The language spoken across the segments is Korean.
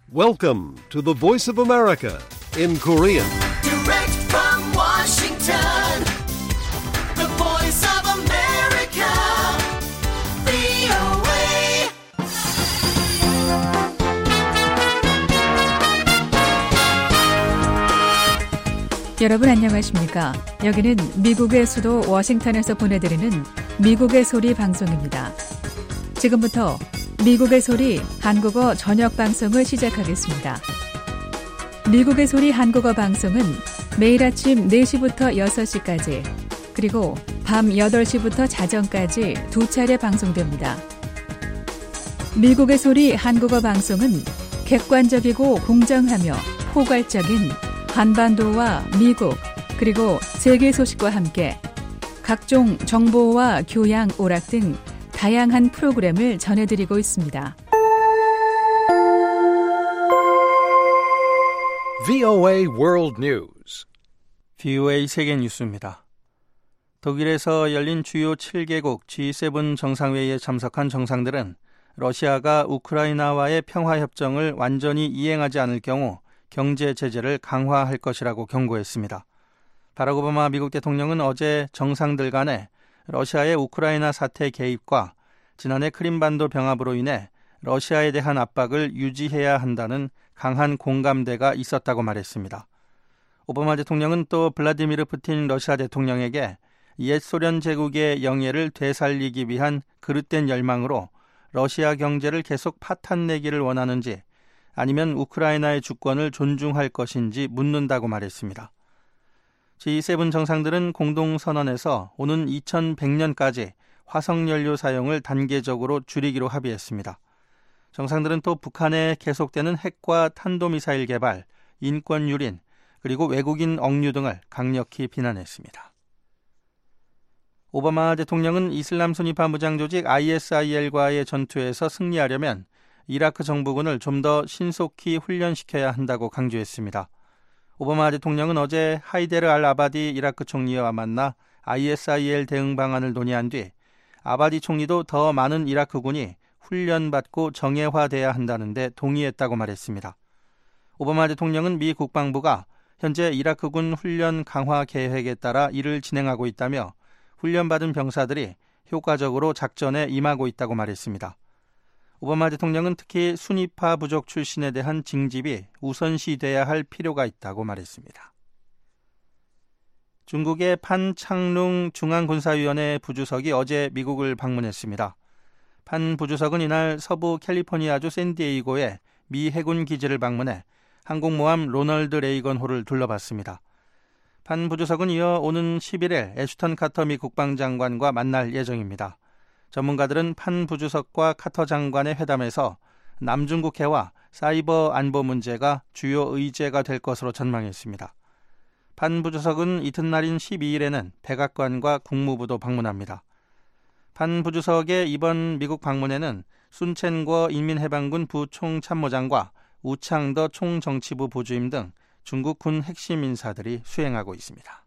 Welcome to the Voice of America in Korean. Direct from Washington, the Voice of America, VOA. 여러분 안녕하십니까? 여기는 미국의 수도 워싱턴에서 보내드리는 미국의 소리 방송입니다. 지금부터 미국의 소리 한국어 저녁 방송을 시작하겠습니다. 미국의 소리 한국어 방송은 매일 아침 4시부터 6시까지 그리고 밤 8시부터 자정까지 두 차례 방송됩니다. 미국의 소리 한국어 방송은 객관적이고 공정하며 포괄적인 한반도와 미국 그리고 세계 소식과 함께 각종 정보와 교양, 오락 등 다양한 프로그램을 전해드리고 있습니다. VOA World News. VOA 세계 뉴스입니다. 독일에서 열린 주요 7개국 G7 정상회의에 참석한 정상들은 러시아가 우크라이나와의 평화협정을 완전히 이행하지 않을 경우 경제 제재를 강화할 것이라고 경고했습니다. 바락 오바마 미국 대통령은 어제 정상들 간에 러시아의 우크라이나 사태 개입과 지난해 크림반도 병합으로 인해 러시아에 대한 압박을 유지해야 한다는 강한 공감대가 있었다고 말했습니다. 오바마 대통령은 또 블라디미르 푸틴 러시아 대통령에게 옛 소련 제국의 영예를 되살리기 위한 그릇된 열망으로 러시아 경제를 계속 파탄내기를 원하는지 아니면 우크라이나의 주권을 존중할 것인지 묻는다고 말했습니다. G7 정상들은 공동선언에서 오는 2100년까지 화석연료 사용을 단계적으로 줄이기로 합의했습니다. 정상들은 또 북한의 계속되는 핵과 탄도미사일 개발, 인권 유린, 그리고 외국인 억류 등을 강력히 비난했습니다. 오바마 대통령은 이슬람 순위파 무장 조직 ISIL과의 전투에서 승리하려면 이라크 정부군을 좀 더 신속히 훈련시켜야 한다고 강조했습니다. 오바마 대통령은 어제 하이데르 알 아바디 이라크 총리와 만나 ISIL 대응 방안을 논의한 뒤 아바디 총리도 더 많은 이라크군이 훈련받고 정예화돼야 한다는데 동의했다고 말했습니다. 오바마 대통령은 미 국방부가 현재 이라크군 훈련 강화 계획에 따라 일을 진행하고 있다며 훈련받은 병사들이 효과적으로 작전에 임하고 있다고 말했습니다. 오바마 대통령은 특히 순위파 부족 출신에 대한 징집이 우선시돼야 할 필요가 있다고 말했습니다. 중국의 판 창룽 중앙군사위원회 부주석이 어제 미국을 방문했습니다. 판 부주석은 이날 서부 캘리포니아주 샌디에이고의 미 해군 기지를 방문해 항공모함 로널드 레이건호를 둘러봤습니다. 판 부주석은 이어 오는 11일 애슈턴 카터 미 국방장관과 만날 예정입니다. 전문가들은 판 부주석과 카터 장관의 회담에서 남중국해와 사이버 안보 문제가 주요 의제가 될 것으로 전망했습니다. 판 부주석은 이튿날인 12일에는 백악관과 국무부도 방문합니다. 판 부주석의 이번 미국 방문에는 순첸궈 인민해방군 부총참모장과 우창더 총정치부 부주임 등 중국 군 핵심 인사들이 수행하고 있습니다.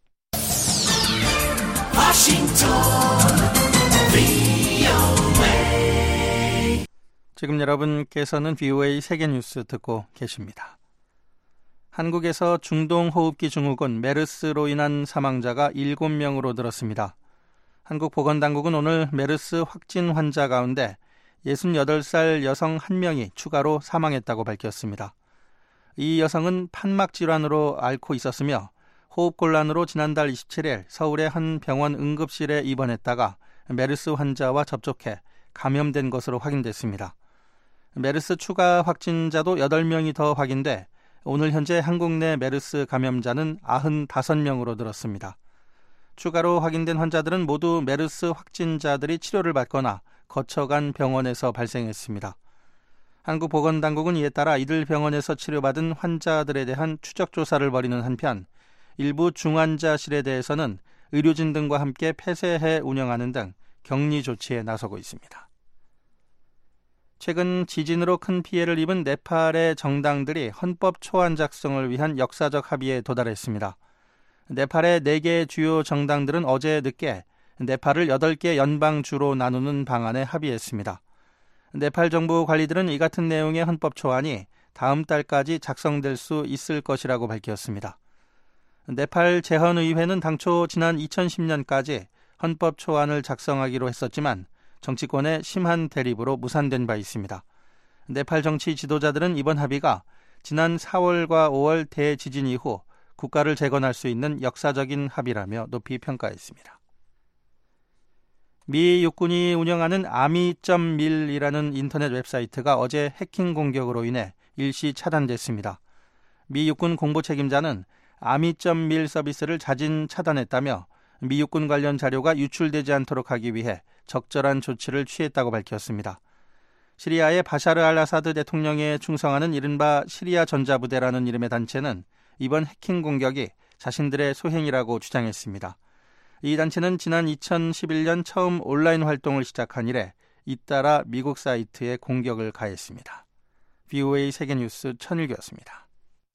지금 여러분께서는 VOA 세계뉴스 듣고 계십니다. 한국에서 중동호흡기 증후군 메르스로 인한 사망자가 7명으로 늘었습니다. 한국보건당국은 오늘 메르스 확진 환자 가운데 68살 여성 1명이 추가로 사망했다고 밝혔습니다. 이 여성은 판막 질환으로 앓고 있었으며 호흡곤란으로 지난달 27일 서울의 한 병원 응급실에 입원했다가 메르스 환자와 접촉해 감염된 것으로 확인됐습니다. 메르스 추가 확진자도 8명이 더 확인돼 오늘 현재 한국 내 메르스 감염자는 95명으로 늘었습니다. 추가로 확인된 환자들은 모두 메르스 확진자들이 치료를 받거나 거쳐간 병원에서 발생했습니다. 한국보건당국은 이에 따라 이들 병원에서 치료받은 환자들에 대한 추적조사를 벌이는 한편 일부 중환자실에 대해서는 의료진 등과 함께 폐쇄해 운영하는 등 격리 조치에 나서고 있습니다. 최근 지진으로 큰 피해를 입은 네팔의 정당들이 헌법 초안 작성을 위한 역사적 합의에 도달했습니다. 네팔의 4개 주요 정당들은 어제 늦게 네팔을 8개 연방주로 나누는 방안에 합의했습니다. 네팔 정부 관리들은 이 같은 내용의 헌법 초안이 다음 달까지 작성될 수 있을 것이라고 밝혔습니다. 네팔 제헌의회는 당초 지난 2010년까지 헌법 초안을 작성하기로 했었지만 정치권의 심한 대립으로 무산된 바 있습니다. 네팔 정치 지도자들은 이번 합의가 지난 4월과 5월 대지진 이후 국가를 재건할 수 있는 역사적인 합의라며 높이 평가했습니다. 미 육군이 운영하는 아미.밀이라는 인터넷 웹사이트가 어제 해킹 공격으로 인해 일시 차단됐습니다. 미 육군 공보 책임자는 아미.밀 서비스를 자진 차단했다며 미 육군 관련 자료가 유출되지 않도록 하기 위해 적절한 조치를 취했다고 밝혔습니다. 시리아의 바샤르 알 아사드 대통령에 충성하는 이른바 시리아 전자부대라는 이름의 단체는 이번 해킹 공격이 자신들의 소행이라고 주장했습니다. 이 단체는 지난 2011년 처음 온라인 활동을 시작한 이래 잇따라 미국 사이트에 공격을 가했습니다. VOA 세계뉴스 천일교였습니다.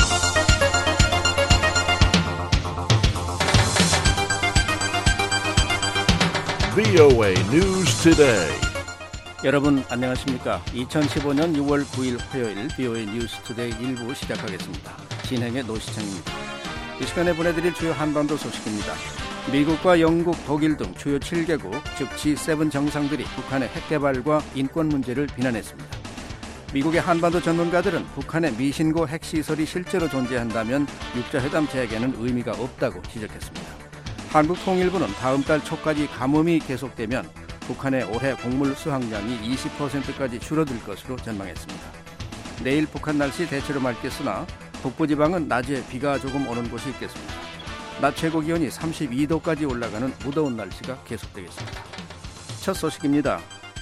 VOA News Today. 여러분 안녕하십니까? 2015년 6월 9일 화요일 VOA 뉴스 투데이 1부 시작하겠습니다. 진행의 노시창입니다. 이 시간에 보내드릴 주요 한반도 소식입니다. 미국과 영국, 독일 등 주요 7개국, 즉 G7 정상들이 북한의 핵개발과 인권 문제를 비난했습니다. 미국의 한반도 전문가들은 북한의 미신고 핵시설이 실제로 존재한다면 육자회담 재개는 의미가 없다고 지적했습니다. 한국통일부는 다음 달 초까지 가뭄이 계속되면 북한의 올해 곡물 수확량이 20%까지 줄어들 것으로 전망했습니다. 내일 북한 날씨 대체로 맑겠으나 북부지방은 낮에 비가 조금 오는 곳이 있겠습니다. 낮 최고 기온이 32도까지 올라가는 무더운 날씨가 계속되겠습니다. 첫 소식입니다.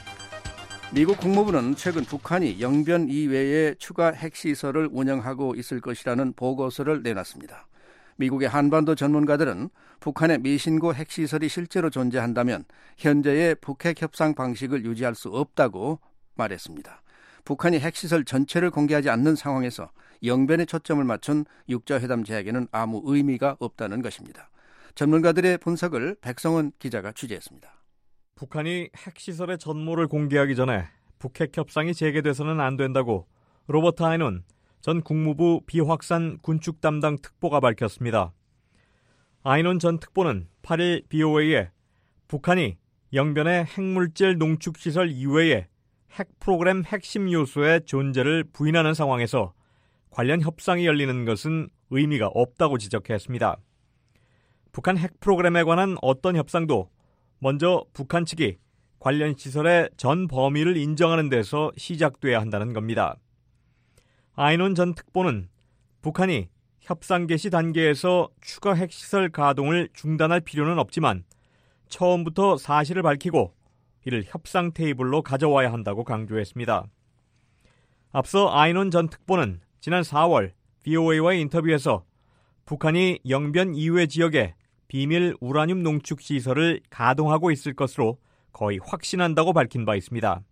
미국 국무부는 최근 북한이 영변 이외에 추가 핵시설을 운영하고 있을 것이라는 보고서를 내놨습니다. 미국의 한반도 전문가들은 북한의 미신고 핵시설이 실제로 존재한다면 현재의 북핵 협상 방식을 유지할 수 없다고 말했습니다. 북한이 핵시설 전체를 공개하지 않는 상황에서 영변에 초점을 맞춘 육자회담 재개는 아무 의미가 없다는 것입니다. 전문가들의 분석을 백성원 기자가 취재했습니다. 북한이 핵시설의 전모를 공개하기 전에 북핵 협상이 재개돼서는 안 된다고 로버트 아이논 전 국무부 비확산 군축 담당 특보가 밝혔습니다. 아이논 전 특보는 8일 BOA에 북한이 영변의 핵물질 농축시설 이외에 핵 프로그램 핵심 요소의 존재를 부인하는 상황에서 관련 협상이 열리는 것은 의미가 없다고 지적했습니다. 북한 핵 프로그램에 관한 어떤 협상도 먼저 북한 측이 관련 시설의 전 범위를 인정하는 데서 시작돼야 한다는 겁니다. 아이논 전 특보는 북한이 협상 개시 단계에서 추가 핵시설 가동을 중단할 필요는 없지만 처음부터 사실을 밝히고 이를 협상 테이블로 가져와야 한다고 강조했습니다. 앞서 아이논 전 특보는 지난 4월 VOA와의 인터뷰에서 북한이 영변 이외 지역에 비밀 우라늄 농축 시설을 가동하고 있을 것으로 거의 확신한다고 밝힌 바 있습니다.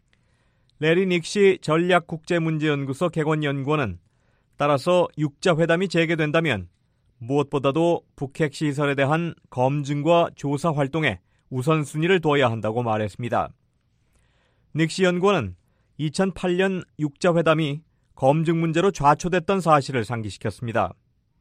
레리 닉시 전략국제문제연구소 객원연구원은 따라서 육자회담이 재개된다면 무엇보다도 북핵 시설에 대한 검증과 조사 활동에 우선순위를 둬야 한다고 말했습니다. 닉시 연구원은 2008년 육자회담이 검증 문제로 좌초됐던 사실을 상기시켰습니다.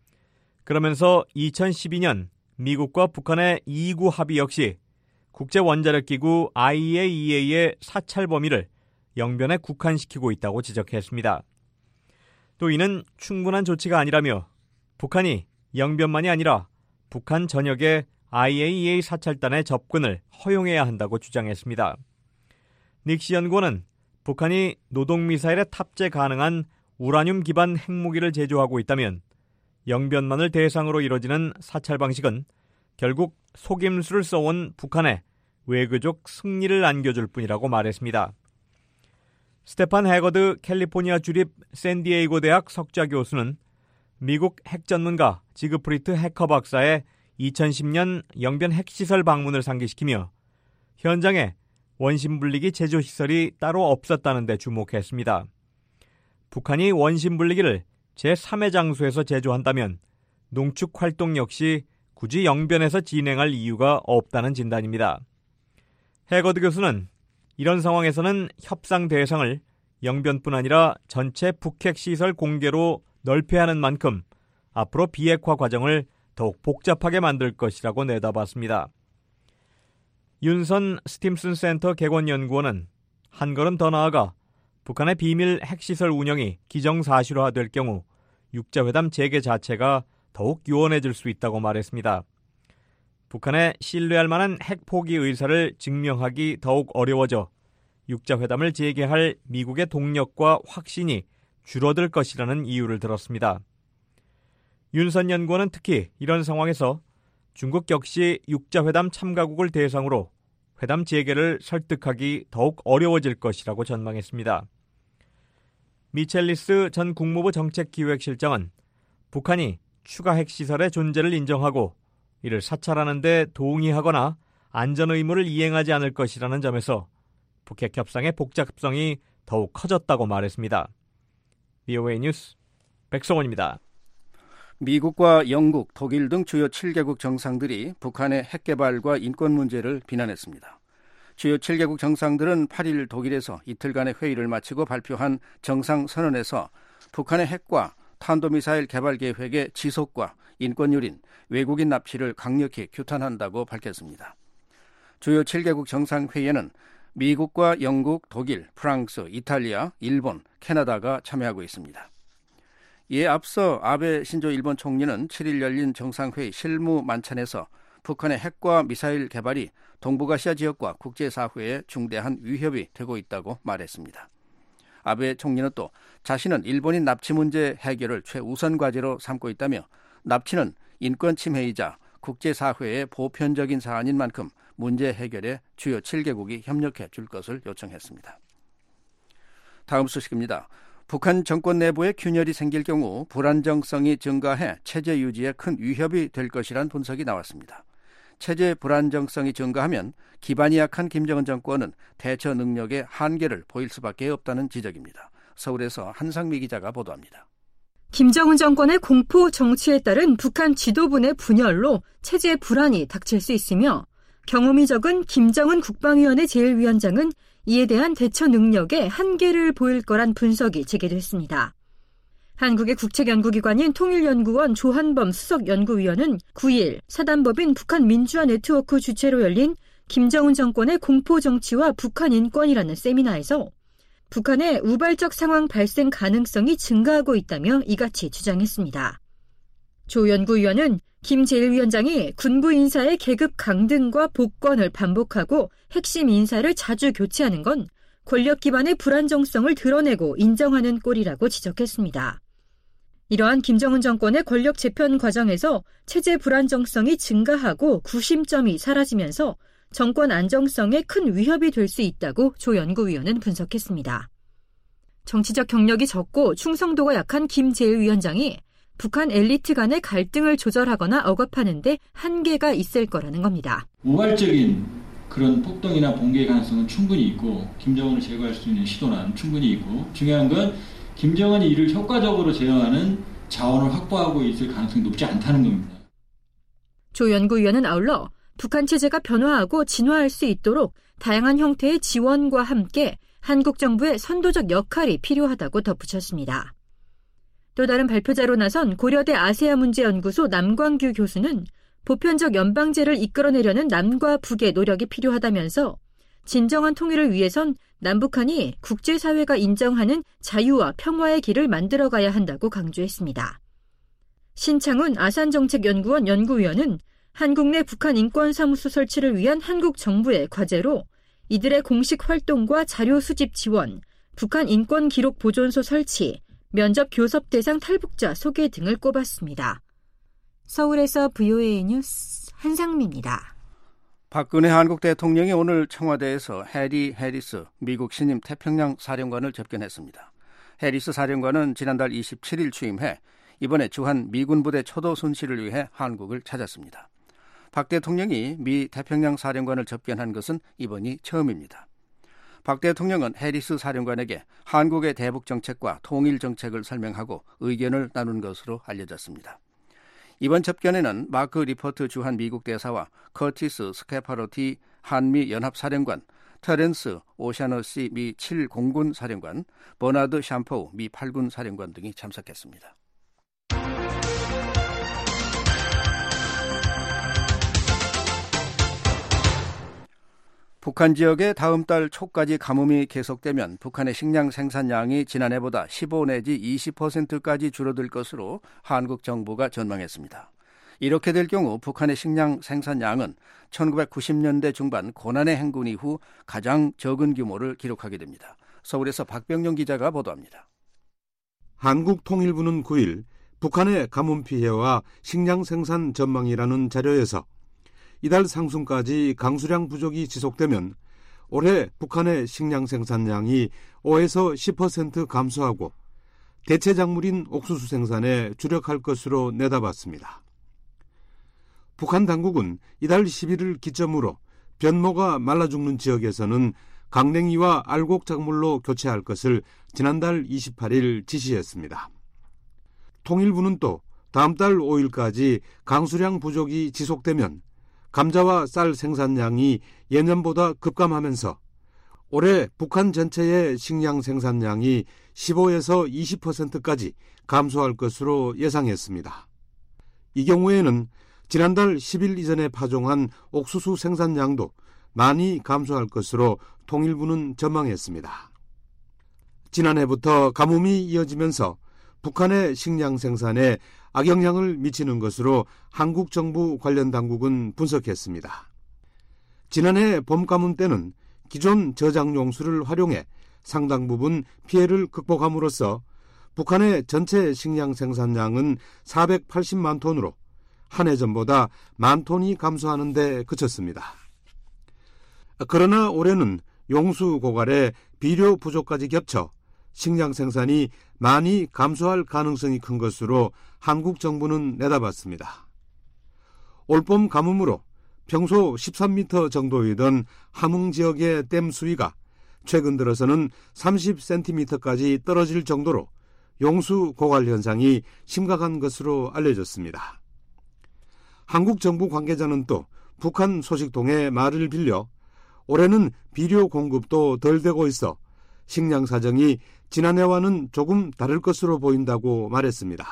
그러면서 2012년 미국과 북한의 2구 합의 역시 국제원자력기구 IAEA의 사찰 범위를 영변에 국한시키고 있다고 지적했습니다. 또 이는 충분한 조치가 아니라며 북한이 영변만이 아니라 북한 전역에 IAEA 사찰단의 접근을 허용해야 한다고 주장했습니다. 닉시 연구원은 북한이 노동미사일에 탑재 가능한 우라늄 기반 핵무기를 제조하고 있다면 영변만을 대상으로 이뤄지는 사찰 방식은 결국 속임수를 써온 북한에 외교적 승리를 안겨줄 뿐이라고 말했습니다. 스테판 해거드 캘리포니아 주립 샌디에이고 대학 석좌 교수는 미국 핵 전문가 지그프리트 해커 박사의 2010년 영변 핵시설 방문을 상기시키며 현장에 원심분리기 제조시설이 따로 없었다는 데 주목했습니다. 북한이 원심분리기를 제3의 장소에서 제조한다면 농축 활동 역시 굳이 영변에서 진행할 이유가 없다는 진단입니다. 해거드 교수는 이런 상황에서는 협상 대상을 영변뿐 아니라 전체 북핵 시설 공개로 넓혀야 하는 만큼 앞으로 비핵화 과정을 더욱 복잡하게 만들 것이라고 내다봤습니다. 윤선 스팀슨 센터 객원연구원은 한 걸음 더 나아가 북한의 비밀 핵시설 운영이 기정사실화될 경우 육자회담 재개 자체가 더욱 유연해질 수 있다고 말했습니다. 북한의 신뢰할 만한 핵 포기 의사를 증명하기 더욱 어려워져 육자회담을 재개할 미국의 동력과 확신이 줄어들 것이라는 이유를 들었습니다. 윤선 연구원은 특히 이런 상황에서 중국 역시 육자회담 참가국을 대상으로 회담 재개를 설득하기 더욱 어려워질 것이라고 전망했습니다. 미첼리스 전 국무부 정책기획실장은 북한이 추가 핵시설의 존재를 인정하고 이를 사찰하는 데 동의하거나 안전 의무를 이행하지 않을 것이라는 점에서 북핵 협상의 복잡성이 더욱 커졌다고 말했습니다. VOA 뉴스 백성원입니다. 미국과 영국, 독일 등 주요 7개국 정상들이 북한의 핵 개발과 인권 문제를 비난했습니다. 주요 7개국 정상들은 8일 독일에서 이틀간의 회의를 마치고 발표한 정상선언에서 북한의 핵과 탄도미사일 개발 계획의 지속과 인권 유린, 외국인 납치를 강력히 규탄한다고 밝혔습니다. 주요 7개국 정상회의에는 미국과 영국, 독일, 프랑스, 이탈리아, 일본, 캐나다가 참여하고 있습니다. 이에 앞서 아베 신조 일본 총리는 7일 열린 정상회의 실무 만찬에서 북한의 핵과 미사일 개발이 동북아시아 지역과 국제사회에 중대한 위협이 되고 있다고 말했습니다. 아베 총리는 또 자신은 일본인 납치 문제 해결을 최우선 과제로 삼고 있다며 납치는 인권 침해이자 국제사회의 보편적인 사안인 만큼 문제 해결에 주요 7개국이 협력해 줄 것을 요청했습니다. 다음 소식입니다. 북한 정권 내부에 균열이 생길 경우 불안정성이 증가해 체제 유지에 큰 위협이 될 것이란 분석이 나왔습니다. 체제 불안정성이 증가하면 기반이 약한 김정은 정권은 대처 능력의 한계를 보일 수밖에 없다는 지적입니다. 서울에서 한상미 기자가 보도합니다. 김정은 정권의 공포 정치에 따른 북한 지도부 내 분열로 체제 불안이 닥칠 수 있으며 경험이 적은 김정은 국방위원회 제1위원장은 이에 대한 대처 능력에 한계를 보일 거란 분석이 제기됐습니다. 한국의 국책연구기관인 통일연구원 조한범 수석연구위원은 9일 사단법인 북한민주화 네트워크 주최로 열린 김정은 정권의 공포정치와 북한 인권이라는 세미나에서 북한의 우발적 상황 발생 가능성이 증가하고 있다며 이같이 주장했습니다. 조 연구위원은 김 제1위원장이 군부 인사의 계급 강등과 복권을 반복하고 핵심 인사를 자주 교체하는 건 권력 기반의 불안정성을 드러내고 인정하는 꼴이라고 지적했습니다. 이러한 김정은 정권의 권력 재편 과정에서 체제 불안정성이 증가하고 구심점이 사라지면서 정권 안정성에 큰 위협이 될 수 있다고 조 연구위원은 분석했습니다. 정치적 경력이 적고 충성도가 약한 김 제1위원장이 북한 엘리트 간의 갈등을 조절하거나 억압하는 데 한계가 있을 거라는 겁니다. 우발적인 그런 폭동이나 붕괴의 가능성은 충분히 있고 김정은을 제거할 수 있는 시도는 충분히 있고 중요한 건 김정은이 이를 효과적으로 제어하는 자원을 확보하고 있을 가능성이 높지 않다는 겁니다. 조 연구위원은 아울러 북한 체제가 변화하고 진화할 수 있도록 다양한 형태의 지원과 함께 한국 정부의 선도적 역할이 필요하다고 덧붙였습니다. 또 다른 발표자로 나선 고려대 아세아문제연구소 남광규 교수는 보편적 연방제를 이끌어내려는 남과 북의 노력이 필요하다면서 진정한 통일을 위해선 남북한이 국제사회가 인정하는 자유와 평화의 길을 만들어가야 한다고 강조했습니다. 신창훈 아산정책연구원 연구위원은 한국 내 북한 인권사무소 설치를 위한 한국 정부의 과제로 이들의 공식 활동과 자료 수집 지원, 북한 인권기록보존소 설치, 면접 교섭 대상 탈북자 소개 등을 꼽았습니다. 서울에서 VOA 뉴스 한상미입니다. 박근혜 한국 대통령이 오늘 청와대에서 해리 해리스 미국 신임 태평양 사령관을 접견했습니다. 해리스 사령관은 지난달 27일 취임해 이번에 주한 미군 부대 초도 손실을 위해 한국을 찾았습니다. 박 대통령이 미 태평양 사령관을 접견한 것은 이번이 처음입니다. 박 대통령은 해리스 사령관에게 한국의 대북 정책과 통일 정책을 설명하고 의견을 나눈 것으로 알려졌습니다. 이번 접견에는 마크 리포트 주한 미국 대사와 커티스 스케파로티 한미 연합사령관, 터렌스 오샤너시 미 7공군 사령관, 버나드 샴포우 미 8군 사령관 등이 참석했습니다. 북한 지역에 다음 달 초까지 가뭄이 계속되면 북한의 식량 생산량이 지난해보다 15 내지 20%까지 줄어들 것으로 한국 정부가 전망했습니다. 이렇게 될 경우 북한의 식량 생산량은 1990년대 중반 고난의 행군 이후 가장 적은 규모를 기록하게 됩니다. 서울에서 박병용 기자가 보도합니다. 한국통일부는 9일 북한의 가뭄 피해와 식량 생산 전망이라는 자료에서 이달 상순까지 강수량 부족이 지속되면 올해 북한의 식량 생산량이 5에서 10% 감소하고 대체 작물인 옥수수 생산에 주력할 것으로 내다봤습니다. 북한 당국은 이달 10일을 기점으로 변모가 말라 죽는 지역에서는 강냉이와 알곡 작물로 교체할 것을 지난달 28일 지시했습니다. 통일부는 또 다음 달 5일까지 강수량 부족이 지속되면 감자와 쌀 생산량이 예년보다 급감하면서 올해 북한 전체의 식량 생산량이 15에서 20%까지 감소할 것으로 예상했습니다. 이 경우에는 지난달 10일 이전에 파종한 옥수수 생산량도 많이 감소할 것으로 통일부는 전망했습니다. 지난해부터 가뭄이 이어지면서 북한의 식량 생산에 악영향을 미치는 것으로 한국 정부 관련 당국은 분석했습니다. 지난해 봄 가뭄 때는 기존 저장 용수를 활용해 상당 부분 피해를 극복함으로써 북한의 전체 식량 생산량은 480만 톤으로 한 해 전보다 10,000톤이 감소하는 데 그쳤습니다. 그러나 올해는 용수 고갈에 비료 부족까지 겹쳐 식량 생산이 많이 감소할 가능성이 큰 것으로 한국 정부는 내다봤습니다. 올봄 가뭄으로 평소 13m 정도이던 함흥 지역의 댐 수위가 최근 들어서는 30cm까지 떨어질 정도로 용수 고갈 현상이 심각한 것으로 알려졌습니다. 한국 정부 관계자는 또 북한 소식통의 말을 빌려 올해는 비료 공급도 덜 되고 있어 식량 사정이 지난해와는 조금 다를 것으로 보인다고 말했습니다.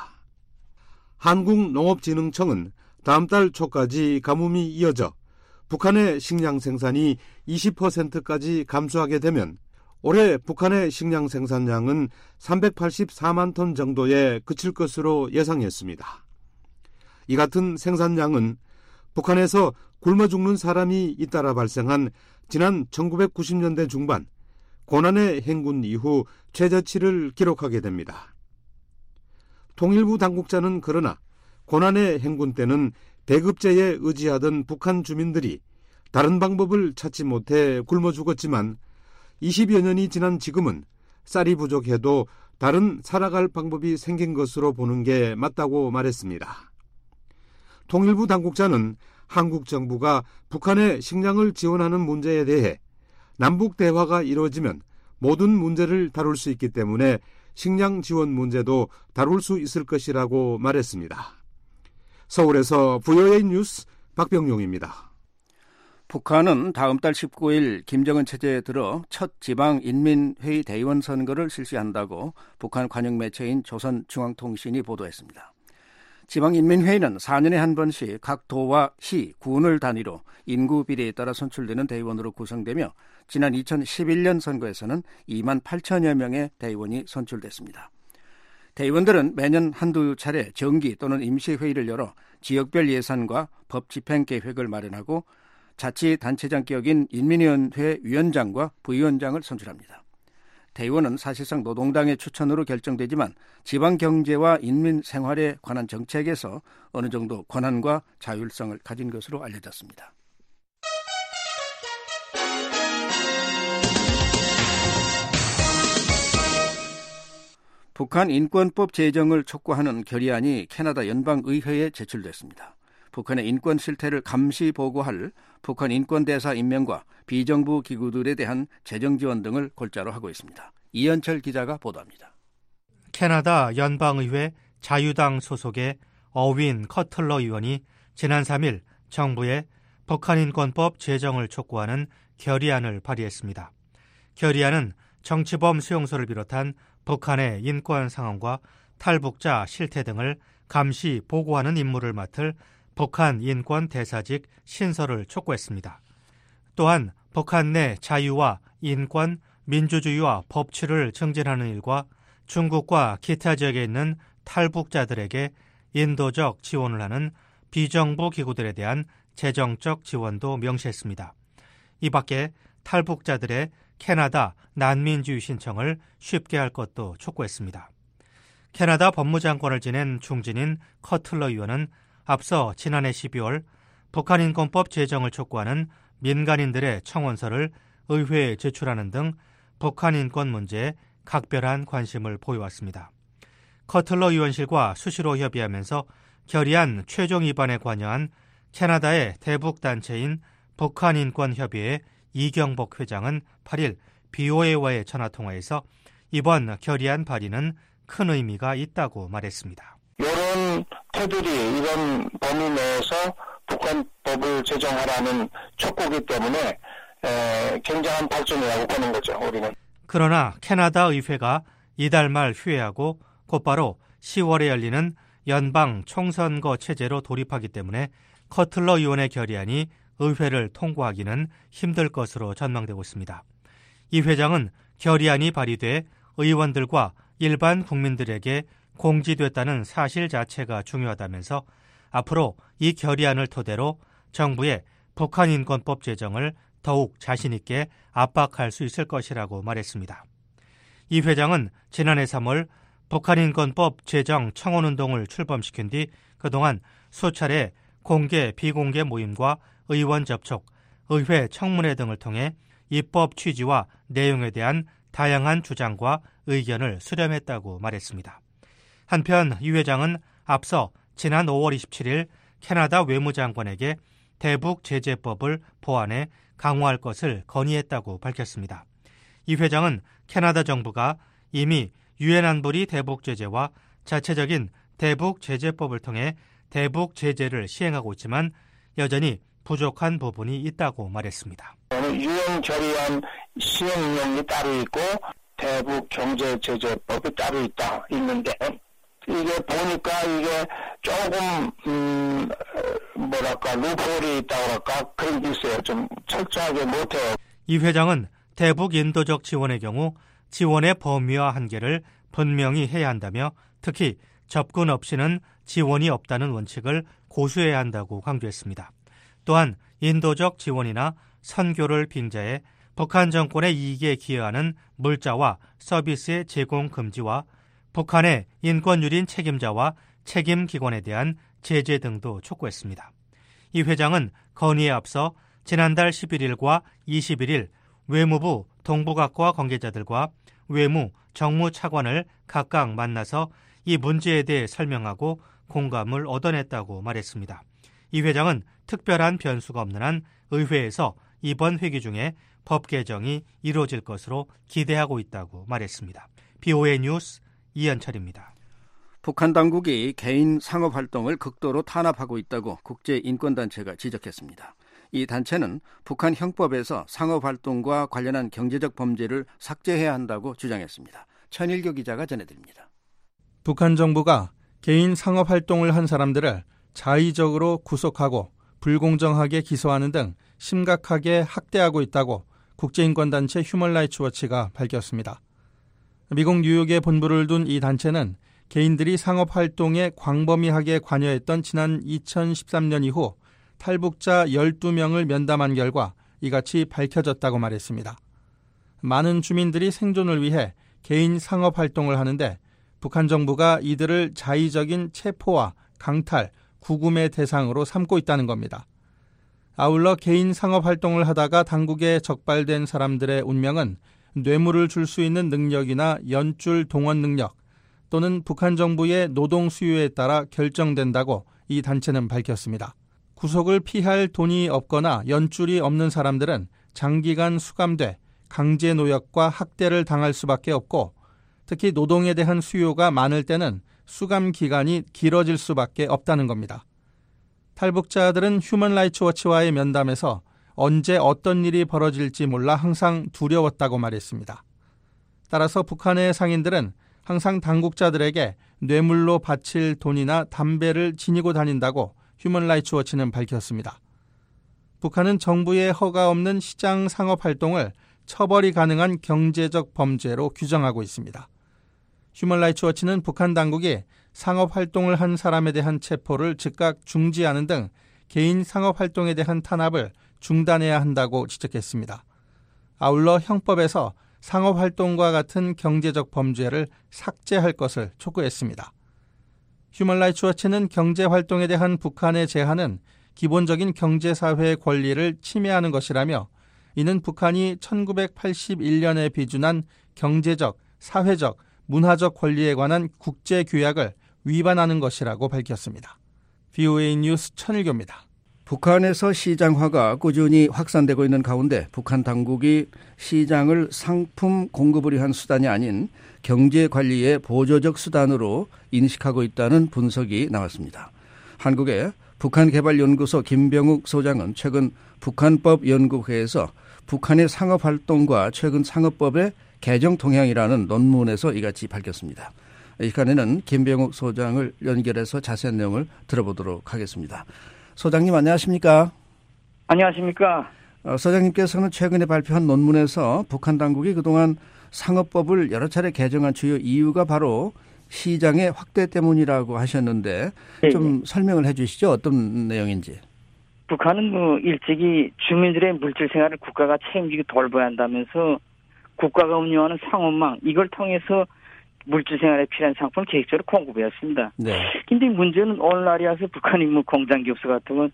한국농업진흥청은 다음 달 초까지 가뭄이 이어져 북한의 식량 생산이 20%까지 감소하게 되면 올해 북한의 식량 생산량은 384만 톤 정도에 그칠 것으로 예상했습니다. 이 같은 생산량은 북한에서 굶어 죽는 사람이 잇따라 발생한 지난 1990년대 중반 고난의 행군 이후 최저치를 기록하게 됩니다. 통일부 당국자는 그러나 고난의 행군 때는 배급제에 의지하던 북한 주민들이 다른 방법을 찾지 못해 굶어 죽었지만 20여 년이 지난 지금은 쌀이 부족해도 다른 살아갈 방법이 생긴 것으로 보는 게 맞다고 말했습니다. 통일부 당국자는 한국 정부가 북한에 식량을 지원하는 문제에 대해 남북 대화가 이루어지면 모든 문제를 다룰 수 있기 때문에 식량 지원 문제도 다룰 수 있을 것이라고 말했습니다. 서울에서 VOA 뉴스 박병용입니다. 북한은 다음 달 19일 김정은 체제에 들어 첫 지방인민회의 대의원 선거를 실시한다고 북한 관영 매체인 조선중앙통신이 보도했습니다. 지방인민회의는 4년에 한 번씩 각 도와 시, 군을 단위로 인구 비례에 따라 선출되는 대의원으로 구성되며 지난 2011년 선거에서는 2만 8천여 명의 대의원이 선출됐습니다. 대의원들은 매년 한두 차례 정기 또는 임시회의를 열어 지역별 예산과 법 집행 계획을 마련하고 자치단체장 격인 인민위원회 위원장과 부위원장을 선출합니다. 대의원은 사실상 노동당의 추천으로 결정되지만 지방경제와 인민생활에 관한 정책에서 어느 정도 권한과 자율성을 가진 것으로 알려졌습니다. 북한 인권법 제정을 촉구하는 결의안이 캐나다 연방의회에 제출됐습니다. 북한의 인권 실태를 감시 보고할 북한 인권대사 임명과 비정부 기구들에 대한 재정 지원 등을 골자로 하고 있습니다. 이현철 기자가 보도합니다. 캐나다 연방의회 자유당 소속의 어윈 커틀러 의원이 지난 3일 정부에 북한인권법 제정을 촉구하는 결의안을 발의했습니다. 결의안은 정치범 수용소를 비롯한 북한의 인권 상황과 탈북자 실태 등을 감시 보고하는 임무를 맡을 북한 인권 대사직 신설을 촉구했습니다. 또한 북한 내 자유와 인권, 민주주의와 법치를 증진하는 일과 중국과 기타 지역에 있는 탈북자들에게 인도적 지원을 하는 비정부 기구들에 대한 재정적 지원도 명시했습니다. 이 밖에 탈북자들의 캐나다 난민주의 신청을 쉽게 할 것도 촉구했습니다. 캐나다 법무장관을 지낸 중진인 커틀러 의원은 앞서 지난해 12월 북한인권법 제정을 촉구하는 민간인들의 청원서를 의회에 제출하는 등 북한인권 문제에 각별한 관심을 보여왔습니다. 커틀러 의원실과 수시로 협의하면서 결의안 최종 입안에 관여한 캐나다의 대북단체인 북한인권협의회 이경복 회장은 8일 BOA와의 전화통화에서 이번 결의안 발의는 큰 의미가 있다고 말했습니다. 이런 테두리, 이런 범위 내에서 북한법을 제정하라는 촉구기 때문에 굉장한 발전이라고 보는 거죠, 우리는. 그러나 캐나다 의회가 이달 말 휴회하고 곧바로 10월에 열리는 연방 총선거 체제로 돌입하기 때문에 커틀러 의원의 결의안이 의회를 통과하기는 힘들 것으로 전망되고 있습니다. 이 회장은 결의안이 발의돼 의원들과 일반 국민들에게 공지됐다는 사실 자체가 중요하다면서 앞으로 이 결의안을 토대로 정부의 북한인권법 제정을 더욱 자신 있게 압박할 수 있을 것이라고 말했습니다. 이 회장은 지난해 3월 북한인권법 제정 청원운동을 출범시킨 뒤 그동안 수차례 공개, 비공개 모임과 의원 접촉, 의회 청문회 등을 통해 입법 취지와 내용에 대한 다양한 주장과 의견을 수렴했다고 말했습니다. 한편 이 회장은 앞서 지난 5월 27일 캐나다 외무장관에게 대북제재법을 보완해 강화할 것을 건의했다고 밝혔습니다. 이 회장은 캐나다 정부가 이미 유엔 안보리 대북제재와 자체적인 대북제재법을 통해 대북제재를 시행하고 있지만 여전히 부족한 부분이 있다고 말했습니다. 유엔 결의안 시행령이 따로 있고 대북경제제재법이 따로 있는데 이게 보니까 이게 조금 루폴이 있다고 할까 그런 게 있어요. 좀 철저하게 못해요. 이 회장은 대북 인도적 지원의 경우 지원의 범위와 한계를 분명히 해야 한다며 특히 접근 없이는 지원이 없다는 원칙을 고수해야 한다고 강조했습니다. 또한 인도적 지원이나 선교를 빙자해 북한 정권의 이익에 기여하는 물자와 서비스의 제공 금지와 북한의 인권유린 책임자와 책임기관에 대한 제재 등도 촉구했습니다. 이 회장은 건의에 앞서 지난달 11일과 21일 외무부 동북아과 관계자들과 외무 정무차관을 각각 만나서 이 문제에 대해 설명하고 공감을 얻어냈다고 말했습니다. 이 회장은 특별한 변수가 없는 한 의회에서 이번 회기 중에 법 개정이 이루어질 것으로 기대하고 있다고 말했습니다. BOA 뉴스 이현철입니다. 북한 당국이 개인 상업활동을 극도로 탄압하고 있다고 국제인권단체가 지적했습니다. 이 단체는 북한 형법에서 상업활동과 관련한 경제적 범죄를 삭제해야 한다고 주장했습니다. 천일교 기자가 전해드립니다. 북한 정부가 개인 상업활동을 한 사람들을 자의적으로 구속하고 불공정하게 기소하는 등 심각하게 학대하고 있다고 국제인권단체 휴먼라이츠워치가 밝혔습니다. 미국 뉴욕에 본부를 둔 이 단체는 개인들이 상업활동에 광범위하게 관여했던 지난 2013년 이후 탈북자 12명을 면담한 결과 이같이 밝혀졌다고 말했습니다. 많은 주민들이 생존을 위해 개인 상업활동을 하는데 북한 정부가 이들을 자의적인 체포와 강탈, 구금의 대상으로 삼고 있다는 겁니다. 아울러 개인 상업활동을 하다가 당국에 적발된 사람들의 운명은 뇌물을 줄 수 있는 능력이나 연줄 동원 능력 또는 북한 정부의 노동 수요에 따라 결정된다고 이 단체는 밝혔습니다. 구속을 피할 돈이 없거나 연줄이 없는 사람들은 장기간 수감돼 강제 노역과 학대를 당할 수밖에 없고 특히 노동에 대한 수요가 많을 때는 수감 기간이 길어질 수밖에 없다는 겁니다. 탈북자들은 휴먼 라이츠 워치와의 면담에서 언제 어떤 일이 벌어질지 몰라 항상 두려웠다고 말했습니다. 따라서 북한의 상인들은 항상 당국자들에게 뇌물로 바칠 돈이나 담배를 지니고 다닌다고 휴먼 라이츠 워치는 밝혔습니다. 북한은 정부의 허가 없는 시장 상업 활동을 처벌이 가능한 경제적 범죄로 규정하고 있습니다. 휴먼 라이츠 워치는 북한 당국이 상업 활동을 한 사람에 대한 체포를 즉각 중지하는 등 개인 상업 활동에 대한 탄압을 중단해야 한다고 지적했습니다. 아울러 형법에서 상업 활동과 같은 경제적 범죄를 삭제할 것을 촉구했습니다. 휴먼 라이츠 워치는 경제 활동에 대한 북한의 제한은 기본적인 경제사회의 권리를 침해하는 것이라며 이는 북한이 1981년에 비준한 경제적, 사회적, 문화적 권리에 관한 국제규약을 위반하는 것이라고 밝혔습니다. VOA 뉴스 천일교입니다. 북한에서 시장화가 꾸준히 확산되고 있는 가운데 북한 당국이 시장을 상품 공급을 위한 수단이 아닌 경제관리의 보조적 수단으로 인식하고 있다는 분석이 나왔습니다. 한국의 북한개발연구소 김병욱 소장은 최근 북한법연구회에서 북한의 상업활동과 최근 상업법의 개정 동향이라는 논문에서 이같이 밝혔습니다. 이 시간에는 김병욱 소장을 연결해서 자세한 내용을 들어보도록 하겠습니다. 소장님 안녕하십니까? 안녕하십니까? 소장님께서는 최근에 발표한 논문에서 북한 당국이 그동안 상업법을 여러 차례 개정한 주요 이유가 바로 시장의 확대 때문이라고 하셨는데 좀 설명을 해 주시죠. 어떤 내용인지. 북한은 일찍이 주민들의 물질 생활을 국가가 책임지고 돌봐야 한다면서 국가가 운영하는 상업망 이걸 통해서 물질 생활에 필요한 상품을 계획적으로 공급해왔습니다. 근데 문제는 오늘날이 와서 북한이 공장 기업소 같은 건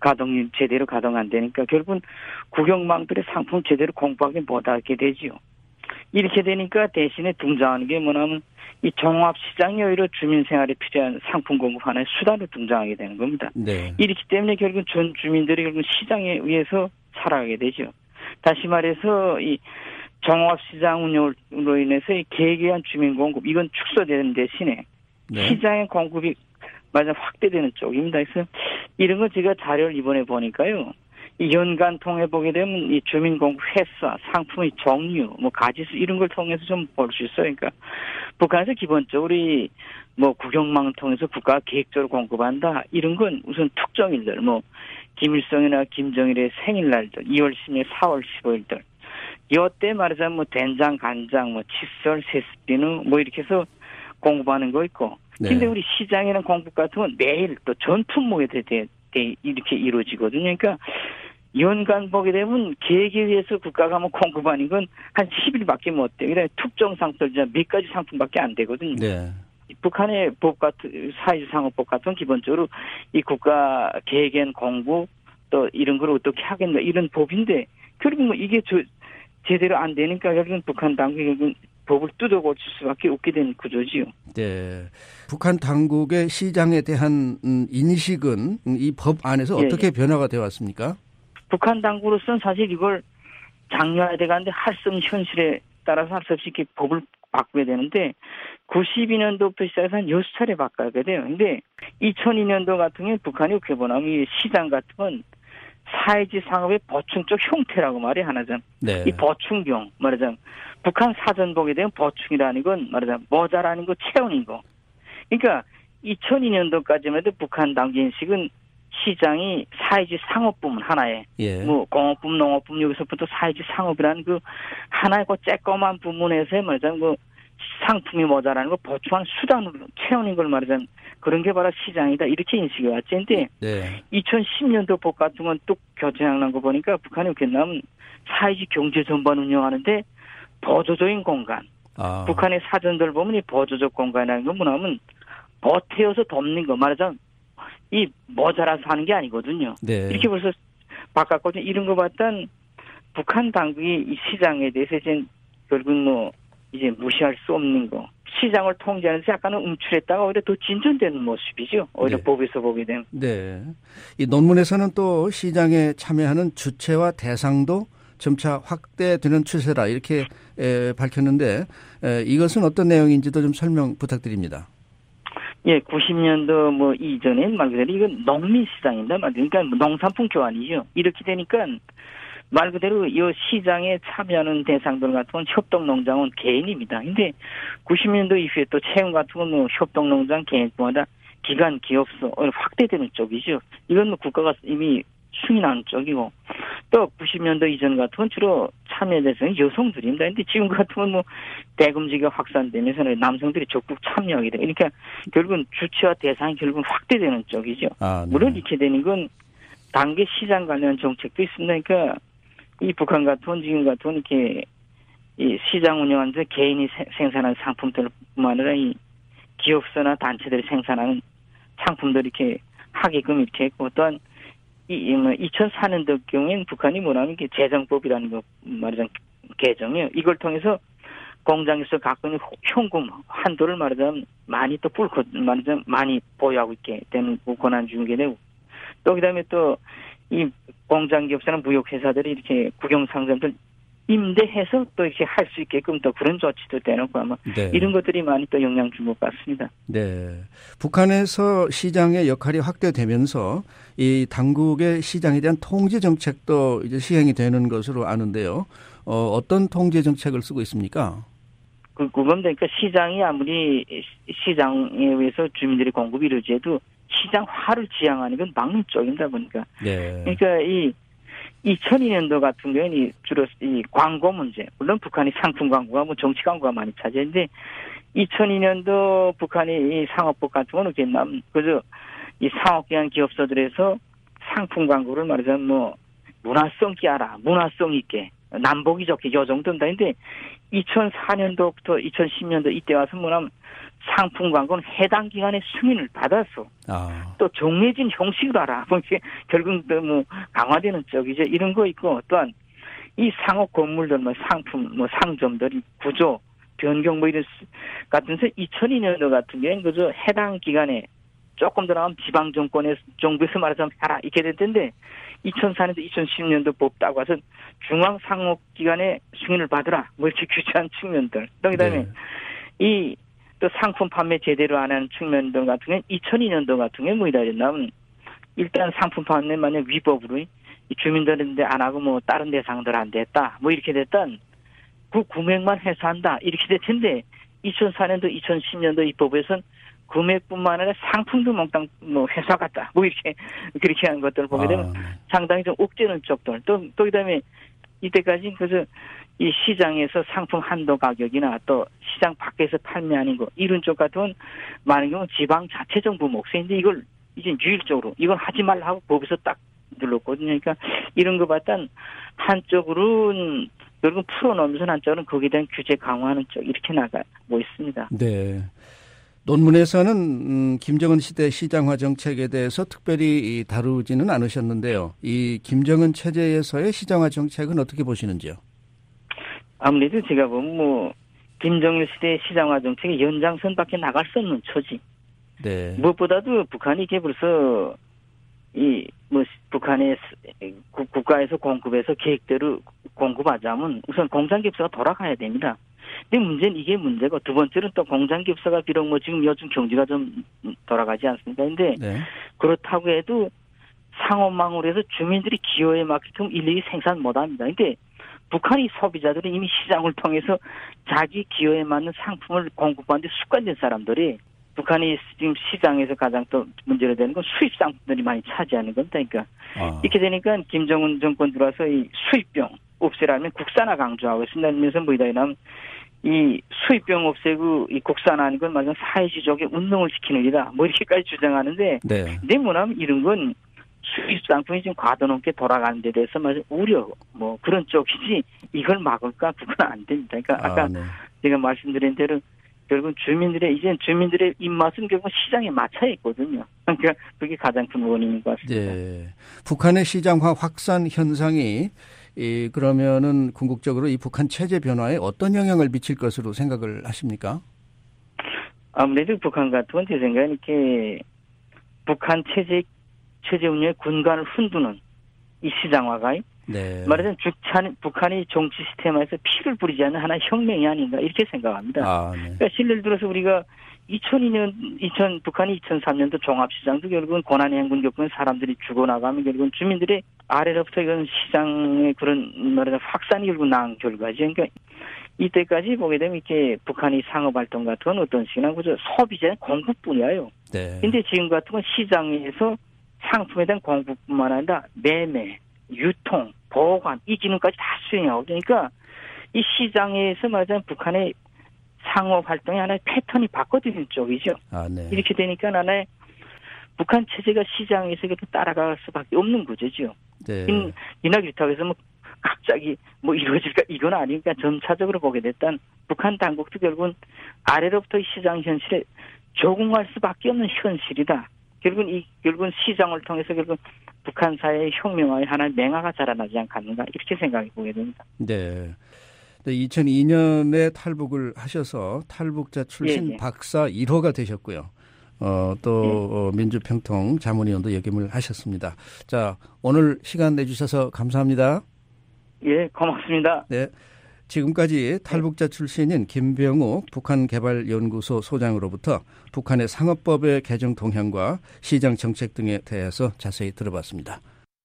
제대로 가동 안 되니까 결국은 국영망들의 상품을 제대로 공급하기 못하게 되지요. 이렇게 되니까 대신에 등장하는 게 뭐냐면 이 종합시장이 오히려 주민 생활에 필요한 상품 공급 하나의 수단으로 등장하게 되는 겁니다. 이렇기 때문에 결국 전 주민들이 결국 시장에 의해서 살아가게 되죠. 다시 말해서 이 종합시장 운영으로 인해서 이 계획한 주민 공급 이건 축소되는 대신에 시장의 공급이 확대되는 쪽입니다. 그래서 이런 거 제가 자료를 이번에 보니까요. 이 연간 통해 보게 되면 이 주민 공급 횟수, 상품의 종류, 가지수 이런 걸 통해서 좀 볼 수 있어요. 그러니까 북한에서 기본적으로 국영망을 통해서 국가가 계획적으로 공급한다. 이런 건 우선 특정일들, 김일성이나 김정일의 생일날들, 2월 10일, 4월 15일들. 이때 말하자면 된장, 간장, 칫솔, 세습비누 이렇게 해서 공급하는 거 있고. 근데 우리 시장에는 공급 같은 건 매일 또 전 품목에 대해 이렇게 이루어지거든요. 그러니까 연간 보게 되면 계획에 의해서 국가가 공급하는 건 한 10일밖에 못 돼요. 그다음에 특정 상품들 몇 가지 상품밖에 안 되거든요. 북한의 법 같은 사회주 상업법 같은 기본적으로 이 국가 계획엔 공급 또 이런 걸 어떻게 하겠나 이런 법인데 결국 이게 제대로 안 되니까 결국은 북한 당국이 결국은 법을 뜯어고칠 수밖에 없게 된 구조지요. 네, 북한 당국의 시장에 대한 인식은 이 법 안에서 어떻게 변화가 되어 왔습니까? 북한 당국으로서는 사실 이걸 장려해야 되는데 할 수 없는 현실에 따라서 할 수 없이 이렇게 법을 바꾸게 되는데 92년도부터 시작해서 한 6차례 바꿔야 돼요. 근데 2002년도 같은 경우에 북한이 어떻게 보냐면 이 시장 같은 건 사회지 상업의 보충적 형태라고 말이 하나잖아. 이 보충경 말하자면 북한 사전 보게 되면 보충이라는 건 말하자면 모자라는 거 채우는 거. 그러니까 2002년도까지만 해도 북한 당국 인식은 시장이 사회지 상업 부문 하나에 공업부문, 농업부문 여기서부터 사회지 상업이라는 그 하나의 그 쬐꼬만 부문에서 말하자면 상품이 모자라는 거 보충한 수단으로 채우는 걸 말하자면 그런 게 바로 시장이다 이렇게 인식이 왔지. 근데 2010년도 법 같은 건 또 교체한 거 보니까 북한이 어떻게 했냐면 사회지 경제 전반 운영하는데 보조적인 공간. 북한의 사전들 보면 이 보조적 공간이라는 건 뭐냐면 보태어서 돕는 거 말하자면 이 모자라서 하는 게 아니거든요. 이렇게 벌써 바꿨거든요. 이런 거 봤던 북한 당국이 이 시장에 대해서 이제 결국 이제 무시할 수 없는 거. 시장을 통제하면서 약간은 움츠렸다가 오히려 더 진전되는 모습이죠. 오히려 법에서 보게 되면. 이 논문에서는 또 시장에 참여하는 주체와 대상도 점차 확대되는 추세다 이렇게 밝혔는데 이것은 어떤 내용인지도 좀 설명 부탁드립니다. 예, 90년도 뭐 이전엔 말 그대로 이건 농민 시장입니다. 그러니까 농산품 교환이죠. 이렇게 되니까 말 그대로 이 시장에 참여하는 대상들 같은 건 협동농장은 개인입니다. 근데 90년도 이후에 또 채용 같은 건 뭐 협동농장 개인뿐만 아니라 기관, 기업소 확대되는 쪽이죠. 이건 뭐 국가가 이미 승인하는 쪽이고 또 90년도 이전 같은 건 주로 참여 대상이 여성들입니다. 근데 지금 같은 건 뭐 대금지가 확산되면서 남성들이 적극 참여하게 돼. 그러니까 결국은 주체와 대상이 결국은 확대되는 쪽이죠. 네. 물론 이렇게 되는 건 단계 시장 관련 정책도 있습니다. 그러니까 이 북한 같은 건 지금 같은 건 이렇게 이 시장 운영하는데 개인이 생산하는 상품들뿐만 아니라 이 기업소나 단체들이 생산하는 상품들 이렇게 하게끔 이렇게 했고 또한 2004년도 경우에는 북한이 뭐라면 이게 재정법이라는 거 말하자면 개정이요. 이걸 통해서 공장에서 갖고 있는 현금 한도를 말하자면 많이 또 뿔고 말하자면 많이 보유하고 있게 되는 권한 주게 되고 또 그다음에 또 이 공장 기업사나 무역 회사들이 이렇게 국영 상점들 임대해서 또 이렇게 할 수 있게끔 또 그런 조치도 되놓고 아마 네. 이런 것들이 많이 또 영향 준 것 같습니다. 네. 북한에서 시장의 역할이 확대되면서 이 당국의 시장에 대한 통제 정책도 이제 시행이 되는 것으로 아는데요. 어떤 통제 정책을 쓰고 있습니까? 그건 그러니까 시장이 아무리 시장에 의해서 주민들의 공급이 이루어져도 시장화를 지향하는 건 막는 쪽입니다 보니까. 네. 그러니까 이 2002년도 같은 경우는 주로 이 광고 문제, 물론 북한이 상품 광고가 뭐 정치 광고가 많이 차지했는데 2002년도 북한이 이 상업법 같은 거는 그저 이 상업기관 기업소들에서 상품 광고를 말하자면 뭐 문화성 끼하라, 문화성 있게, 남보기 좋게 요 정도입니다. 근데 2004년도부터 2010년도 이때 와서 뭐냐면 상품 광고는 해당 기관의 승인을 받아서 또 정해진 형식으로 하라. 뭐 이게 결국 뭐 강화되는 쪽이죠. 이런 거 있고 또한 이 상업 건물들 뭐 상품 뭐 상점들이 구조 변경 뭐 이런 같은서 2002년도 같은 경우에는 그저 해당 기관에 조금 더 나오면 지방 정부에서 말하자면 하라 이렇게 될 텐데 2004년도 2010년도 법 따고 와서 중앙 상업기관의 승인을 받으라 뭐 이렇게 규제한 측면들 또 그다음에 이 또 상품 판매 제대로 안 하는 측면들 같은 경우는 2002년도 같은 경우에 뭐이다 했냐면 일단 상품 판매 만약 위법으로 이 주민들인데 안 하고 뭐 다른 대상들 안 됐다 뭐 이렇게 됐던 그 금액만 해소한다 이렇게 될 텐데 2004년도 2010년도 이 법에서는 금액뿐만 아니라 상품도 몽땅 뭐 회사 같다 뭐 이렇게 그렇게 한 것들을 보게 되면 상당히 좀 억제는 쪽들 또 그다음에 이때까지 그래서 이 시장에서 상품 한도 가격이나 또 시장 밖에서 판매하는 거 이런 쪽 같은 많은 경우 지방 자체 정부 몫인데 이걸 이제 유일적으로 이건 하지 말라 하고 법에서 딱 눌렀거든요. 그러니까 이런 거 봤단 한쪽으로는 결국 풀어놓으면서 한쪽은 거기에 대한 규제 강화하는 쪽 이렇게 나가고 있습니다. 네. 논문에서는 김정은 시대 시장화 정책에 대해서 특별히 다루지는 않으셨는데요. 이 김정은 체제에서의 시장화 정책은 어떻게 보시는지요? 아무래도 제가 보면 뭐 김정일 시대 시장화 정책의 연장선밖에 나갈 수 없는 처지. 네. 무엇보다도 북한이 이게 벌써 이 뭐 북한의 국가에서 공급해서 계획대로 공급하자면 우선 공장기업소가 돌아가야 됩니다. 근데 문제는 이게 문제고 두 번째는 또 공장기업소가 비록 뭐 지금 요즘 경제가 좀 돌아가지 않습니까? 근데 그렇다고 해도 상업망으로 해서 주민들이 기호에 맞게끔 일일이 생산 못합니다. 근데 북한이 소비자들은 이미 시장을 통해서 자기 기호에 맞는 상품을 공급하는데 습관된 사람들이 북한이 지금 시장에서 가장 또 문제로 되는 건 수입 상품들이 많이 차지하는 겁니다. 그러니까 이렇게 되니까 김정은 정권 들어와서 이 수입병 없애라면 국산화 강조하고 있습니다. 그러면서 뭐이다 이러면 이 수입병 없애고 이 국산화하는 건 말하자면 사회주의적인 운동을 시키는 일이다. 뭐 이렇게까지 주장하는데 근데 뭐냐면 이런 건 수입 상품이 지금 과도넘게 돌아가는 데 대해서 말하자면 우려 뭐 그런 쪽이지 이걸 막을까 그건 안 됩니다. 그러니까 아까 제가 말씀드린 대로 결국은 주민들의 입맛은 결국 시장에 맞춰 있거든요. 그러니까 그게 가장 큰 원인인 것 같습니다. 네. 북한의 시장화 확산 현상이 그러면은 궁극적으로 이 북한 체제 변화에 어떤 영향을 미칠 것으로 생각을 하십니까? 아무래도 북한 같은 건 제 생각에 이렇게 북한 체제 운영의 근간을 흔드는 이 시장화가 말하자면 북한이 정치 시스템에서 피를 뿌리지 않는 하나의 혁명이 아닌가 이렇게 생각합니다. 그러니까 실례를 들어서 우리가 북한이 2003년도 종합시장도 결국은 고난의 행군 겪으면 사람들이 죽어나가면 결국은 주민들의 아래로부터 이건 시장의 그런 확산이 결국 난 결과죠. 그러니까 이때까지 보게 되면 이렇게 북한이 상업활동 같은 건 어떤 식이나 그저 소비재 공급뿐이에요. 네. 근데 지금 같은 건 시장에서 상품에 대한 공급뿐만 아니라 매매, 유통, 보관 이 기능까지 다 수행하고 그러니까 이 시장에서 말하자면 북한의 상업활동의 하나의 패턴이 바꿔지는 쪽이죠. 네. 이렇게 되니까 하나의 북한 체제가 시장에서 이렇게 따라갈 수밖에 없는 구조죠. 네. 이날 그렇다고 해서 뭐 갑자기 뭐 이루어질까 이건 아니니까 점차적으로 보게 됐던 북한 당국도 결국은 아래로부터 이 시장 현실에 적응할 수밖에 없는 현실이다. 결국은 시장을 통해서 결국 북한 사회의 혁명화의 하나의 맹아가 자라나지 않겠는가 이렇게 생각해 보게 됩니다. 네. 2002년에 탈북을 하셔서 탈북자 출신 박사 1호가 되셨고요. 또 민주평통 자문위원도 역임을 하셨습니다. 자, 오늘 시간 내주셔서 감사합니다. 예, 고맙습니다. 네. 지금까지 탈북자 출신인 김병욱 북한개발연구소 소장으로부터 북한의 상업법의 개정 동향과 시장 정책 등에 대해서 자세히 들어봤습니다.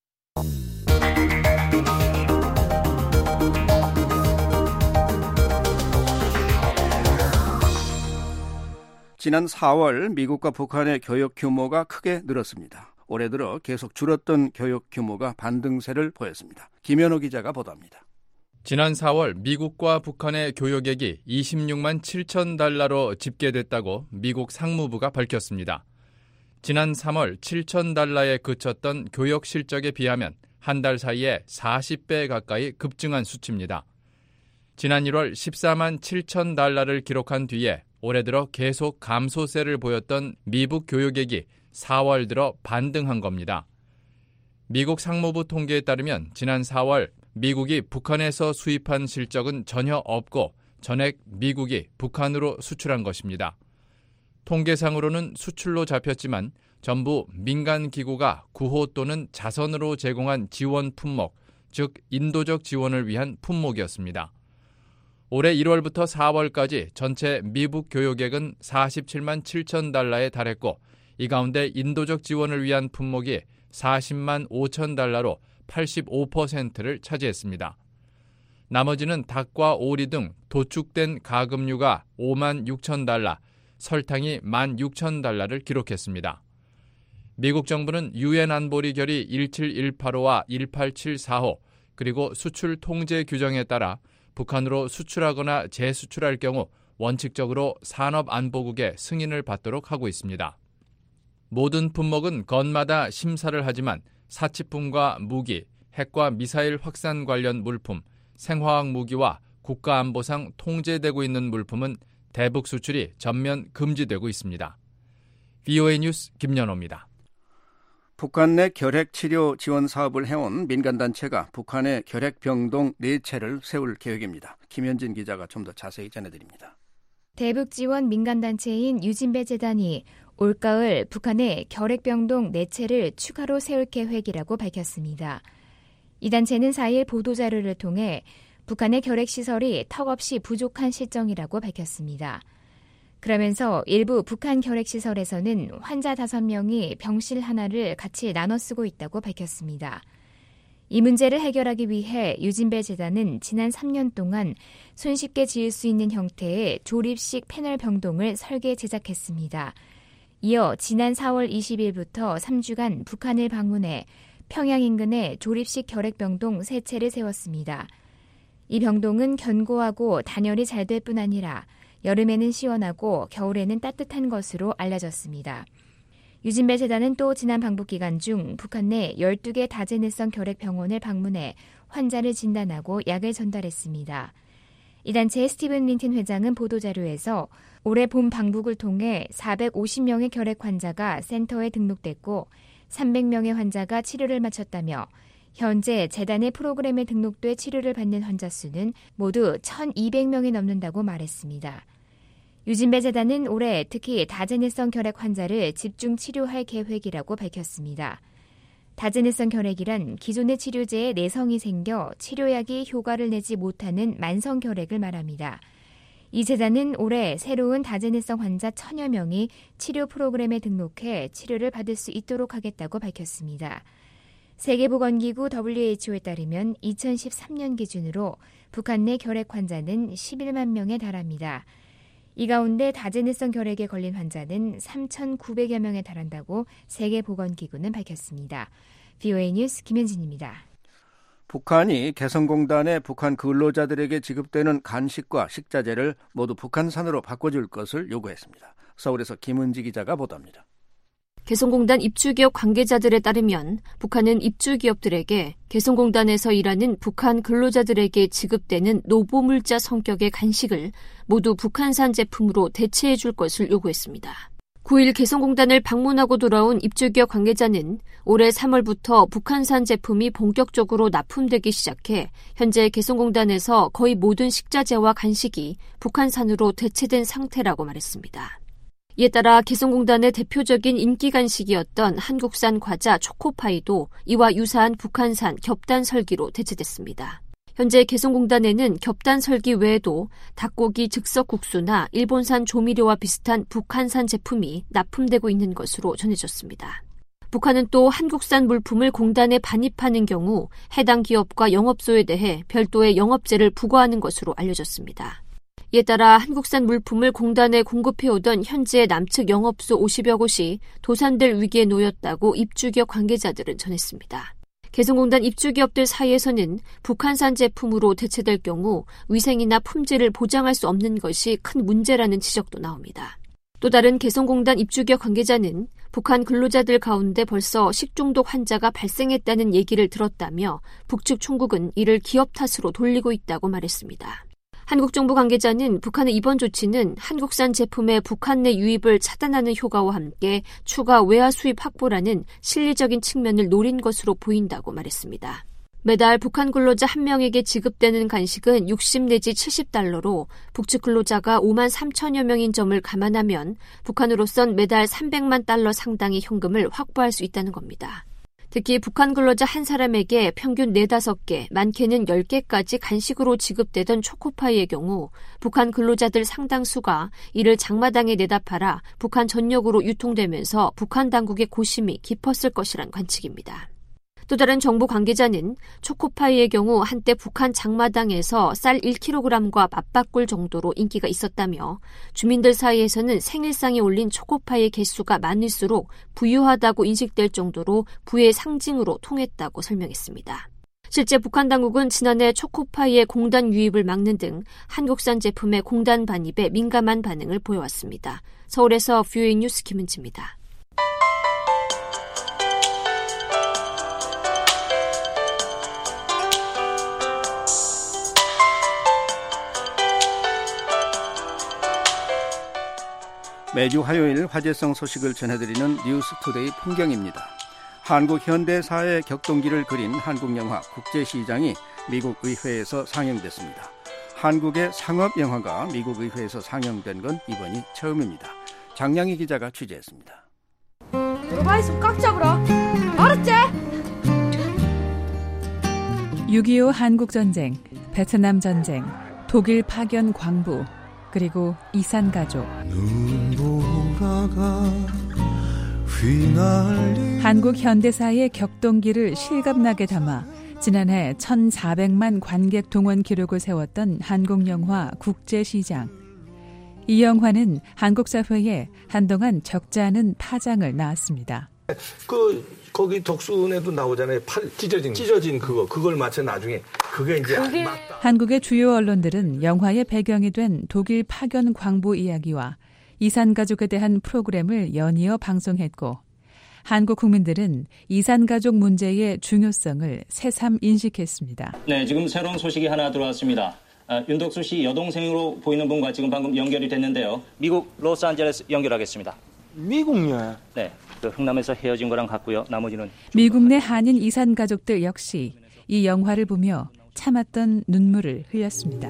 지난 4월 미국과 북한의 교역 규모가 크게 늘었습니다. 올해 들어 계속 줄었던 교역 규모가 반등세를 보였습니다. 김현호 기자가 보도합니다. 지난 4월 미국과 북한의 교역액이 26만 7천 달러로 집계됐다고 미국 상무부가 밝혔습니다. 지난 3월 7천 달러에 그쳤던 교역 실적에 비하면 한 달 사이에 40배 가까이 급증한 수치입니다. 지난 1월 14만 7천 달러를 기록한 뒤에 올해 들어 계속 감소세를 보였던 미북 교역액이 4월 들어 반등한 겁니다. 미국 상무부 통계에 따르면 지난 4월 미국이 북한에서 수입한 실적은 전혀 없고 전액 미국이 북한으로 수출한 것입니다. 통계상으로는 수출로 잡혔지만 전부 민간 기구가 구호 또는 자선으로 제공한 지원 품목, 즉 인도적 지원을 위한 품목이었습니다. 올해 1월부터 4월까지 전체 미북 교역액은 47만 7천 달러에 달했고 이 가운데 인도적 지원을 위한 품목이 40만 5천 달러로 85%를 차지했습니다. 나머지는 닭과 오리 등 도축된 가금류가 5만 6천 달러, 설탕이 1만 6천 달러를 기록했습니다. 미국 정부는 유엔 안보리 결의 17185와 18745 그리고 수출 통제 규정에 따라 북한으로 수출하거나 재수출할 경우 원칙적으로 산업안보국의 승인을 받도록 하고 있습니다. 모든 품목은 건마다 심사를 하지만 사치품과 무기, 핵과 미사일 확산 관련 물품, 생화학 무기와 국가안보상 통제되고 있는 물품은 대북 수출이 전면 금지되고 있습니다. VOA 뉴스 김연호입니다. 북한 내 결핵치료 지원 사업을 해온 민간단체가 북한에 결핵병동 4채를 세울 계획입니다. 김현진 기자가 좀 더 자세히 전해드립니다. 대북지원 민간단체인 유진배 재단이 올가을 북한에 결핵병동 4채를 추가로 세울 계획이라고 밝혔습니다. 이 단체는 4일 보도자료를 통해 북한의 결핵시설이 턱없이 부족한 실정이라고 밝혔습니다. 그러면서 일부 북한 결핵시설에서는 환자 5명이 병실 하나를 같이 나눠 쓰고 있다고 밝혔습니다. 이 문제를 해결하기 위해 유진배 재단은 지난 3년 동안 손쉽게 지을 수 있는 형태의 조립식 패널 병동을 설계 제작했습니다. 이어 지난 4월 20일부터 3주간 북한을 방문해 평양 인근에 조립식 결핵병동 3채를 세웠습니다. 이 병동은 견고하고 단열이 잘 될 뿐 아니라 여름에는 시원하고 겨울에는 따뜻한 것으로 알려졌습니다. 유진배 재단은 또 지난 방북 기간 중 북한 내 12개 다제내성 결핵병원을 방문해 환자를 진단하고 약을 전달했습니다. 이 단체의 스티븐 린튼 회장은 보도자료에서 올해 봄 방북을 통해 450명의 결핵 환자가 센터에 등록됐고 300명의 환자가 치료를 마쳤다며 현재 재단의 프로그램에 등록돼 치료를 받는 환자 수는 모두 1,200명이 넘는다고 말했습니다. 유진배 재단은 올해 특히 다제내성 결핵 환자를 집중 치료할 계획이라고 밝혔습니다. 다제내성 결핵이란 기존의 치료제에 내성이 생겨 치료약이 효과를 내지 못하는 만성 결핵을 말합니다. 이 재단은 올해 새로운 다제네성 환자 1000여 명이 치료 프로그램에 등록해 치료를 받을 수 있도록 하겠다고 밝혔습니다. 세계보건기구 WHO에 따르면 2013년 기준으로 북한 내 결핵 환자는 11만 명에 달합니다. 이 가운데 다제네성 결핵에 걸린 환자는 3,900여 명에 달한다고 세계보건기구는 밝혔습니다. VOA 뉴스 김현진입니다. 북한이 개성공단에 북한 근로자들에게 지급되는 간식과 식자재를 모두 북한산으로 바꿔줄 것을 요구했습니다. 서울에서 김은지 기자가 보도합니다. 개성공단 입주기업 관계자들에 따르면 북한은 입주기업들에게 개성공단에서 일하는 북한 근로자들에게 지급되는 노보물자 성격의 간식을 모두 북한산 제품으로 대체해 줄 것을 요구했습니다. 9일 개성공단을 방문하고 돌아온 입주기업 관계자는 올해 3월부터 북한산 제품이 본격적으로 납품되기 시작해 현재 개성공단에서 거의 모든 식자재와 간식이 북한산으로 대체된 상태라고 말했습니다. 이에 따라 개성공단의 대표적인 인기 간식이었던 한국산 과자 초코파이도 이와 유사한 북한산 겹단 설기로 대체됐습니다. 현재 개성공단에는 겹단 설기 외에도 닭고기 즉석국수나 일본산 조미료와 비슷한 북한산 제품이 납품되고 있는 것으로 전해졌습니다. 북한은 또 한국산 물품을 공단에 반입하는 경우 해당 기업과 영업소에 대해 별도의 영업제를 부과하는 것으로 알려졌습니다. 이에 따라 한국산 물품을 공단에 공급해오던 현재 남측 영업소 50여 곳이 도산될 위기에 놓였다고 입주기업 관계자들은 전했습니다. 개성공단 입주기업들 사이에서는 북한산 제품으로 대체될 경우 위생이나 품질을 보장할 수 없는 것이 큰 문제라는 지적도 나옵니다. 또 다른 개성공단 입주기업 관계자는 북한 근로자들 가운데 벌써 식중독 환자가 발생했다는 얘기를 들었다며 북측 총국은 이를 기업 탓으로 돌리고 있다고 말했습니다. 한국 정부 관계자는 북한의 이번 조치는 한국산 제품의 북한 내 유입을 차단하는 효과와 함께 추가 외화 수입 확보라는 실리적인 측면을 노린 것으로 보인다고 말했습니다. 매달 북한 근로자 1명에게 지급되는 간식은 60 내지 70달러로 북측 근로자가 5만 3천여 명인 점을 감안하면 북한으로선 매달 300만 달러 상당의 현금을 확보할 수 있다는 겁니다. 특히 북한 근로자 한 사람에게 평균 4-5개, 많게는 10개까지 간식으로 지급되던 초코파이의 경우 북한 근로자들 상당수가 이를 장마당에 내다 팔아 북한 전역으로 유통되면서 북한 당국의 고심이 깊었을 것이란 관측입니다. 또 다른 정부 관계자는 초코파이의 경우 한때 북한 장마당에서 쌀 1kg과 맞바꿀 정도로 인기가 있었다며 주민들 사이에서는 생일상에 올린 초코파이의 개수가 많을수록 부유하다고 인식될 정도로 부의 상징으로 통했다고 설명했습니다. 실제 북한 당국은 지난해 초코파이의 공단 유입을 막는 등 한국산 제품의 공단 반입에 민감한 반응을 보여왔습니다. 서울에서 VOA 뉴스 김은지입니다. 매주 화요일 화제성 소식을 전해드리는 뉴스투데이 풍경입니다. 한국 현대사의 격동기를 그린 한국 영화 국제시장이 미국 의회에서 상영됐습니다. 한국의 상업영화가 미국 의회에서 상영된 건 이번이 처음입니다. 장량희 기자가 취재했습니다. 들어가 있으면 꽉 잡으라. 알았지? 6.25 한국전쟁, 베트남 전쟁, 독일 파견 광부, 그리고 이산가족. 한국 현대사의 격동기를 실감나게 담아 지난해 1,400만 관객 동원 기록을 세웠던 한국영화 국제시장. 이 영화는 한국 사회에 한동안 적지 않은 파장을 낳았습니다. 거기 덕순에도 나오잖아요. 팔 찢어진 그걸 마쳐 나중에 그게 이제 한국의 주요 언론들은 영화의 배경이 된 독일 파견 광부 이야기와 이산가족에 대한 프로그램을 연이어 방송했고 한국 국민들은 이산가족 문제의 중요성을 새삼 인식했습니다. 네, 지금 새로운 소식이 하나 들어왔습니다. 윤덕수 씨 여동생으로 보이는 분과 지금 방금 연결이 됐는데요. 미국 로스앤젤레스 연결하겠습니다. 미국요? 네, 흥남에서 헤어진 거랑 같고요. 나머지는 미국 내 한인 이산 가족들 역시 이 영화를 보며 참았던 눈물을 흘렸습니다.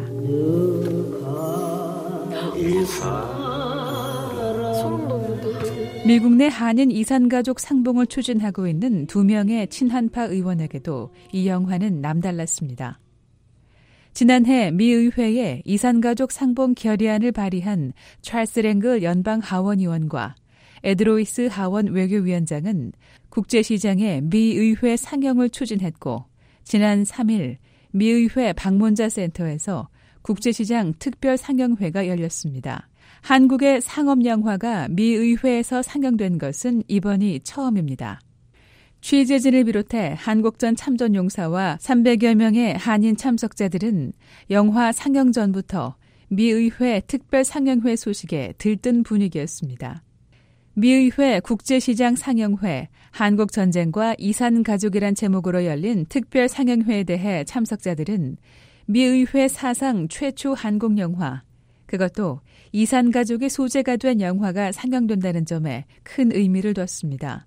미국 내 한인 이산 가족 상봉을 추진하고 있는 2명의 친한파 의원에게도 이 영화는 남달랐습니다. 지난해 미 의회에 이산가족 상봉 결의안을 발의한 찰스 랭글 연방 하원 의원과 에드로이스 하원 외교위원장은 국제시장의 미 의회 상영을 추진했고 지난 3일 미 의회 방문자 센터에서 국제시장 특별 상영회가 열렸습니다. 한국의 상업 영화가 미 의회에서 상영된 것은 이번이 처음입니다. 취재진을 비롯해 한국전 참전용사와 300여 명의 한인 참석자들은 영화 상영 전부터 미 의회 특별 상영회 소식에 들뜬 분위기였습니다. 미 의회 국제시장 상영회 한국전쟁과 이산가족이란 제목으로 열린 특별 상영회에 대해 참석자들은 미 의회 사상 최초 한국 영화, 그것도 이산가족이 소재가 된 영화가 상영된다는 점에 큰 의미를 뒀습니다.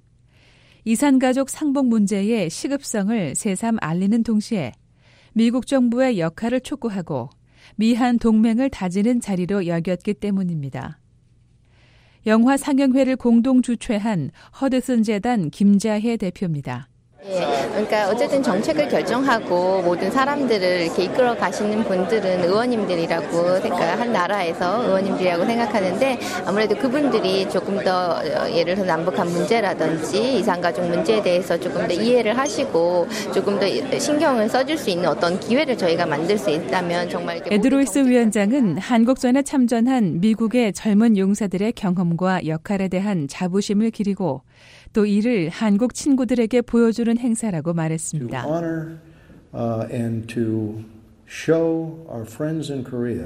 이산가족 상봉 문제의 시급성을 새삼 알리는 동시에 미국 정부의 역할을 촉구하고 미한 동맹을 다지는 자리로 여겼기 때문입니다. 영화 상영회를 공동 주최한 허드슨 재단 김자혜 대표입니다. 그러니까 어쨌든 정책을 결정하고 모든 사람들을 이렇게 이끌어 가시는 분들은 의원님들이라고 한 나라에서 의원님들이라고 생각하는데 아무래도 그분들이 조금 더 예를 들어 남북한 문제라든지 이산가족 문제에 대해서 조금 더 이해를 하시고 조금 더 신경을 써줄 수 있는 어떤 기회를 저희가 만들 수 있다면 정말 에드로이스 위원장은 한국전에 참전한 미국의 젊은 용사들의 경험과 역할에 대한 자부심을 기리고 또 이를 한국 친구들에게 보여주는 행사라고 말했습니다. To honor and to show our friends in Korea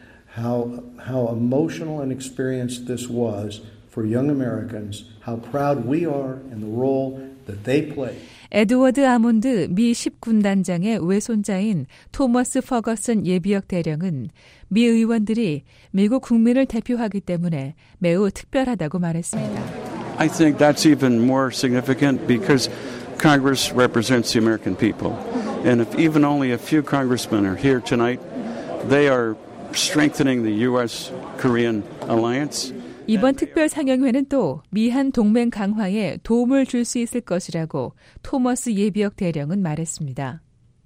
how emotional an experience this was for young Americans, how proud we are in the role that they play. 에드워드 아몬드 미 10군단장의 외손자인 토머스 퍼거슨 예비역 대령은 미 의원들이 미국 국민을 대표하기 때문에 매우 특별하다고 말했습니다. I think that's even more significant because Congress represents the American people. And if even only a few congressmen are here tonight, they are strengthening the U.S.-Korean alliance. 이번 특별 상영회는 또 미한 동맹 강화에 도움을 줄 수 있을 것이라고 토머스 예비역 대령은 말했습니다.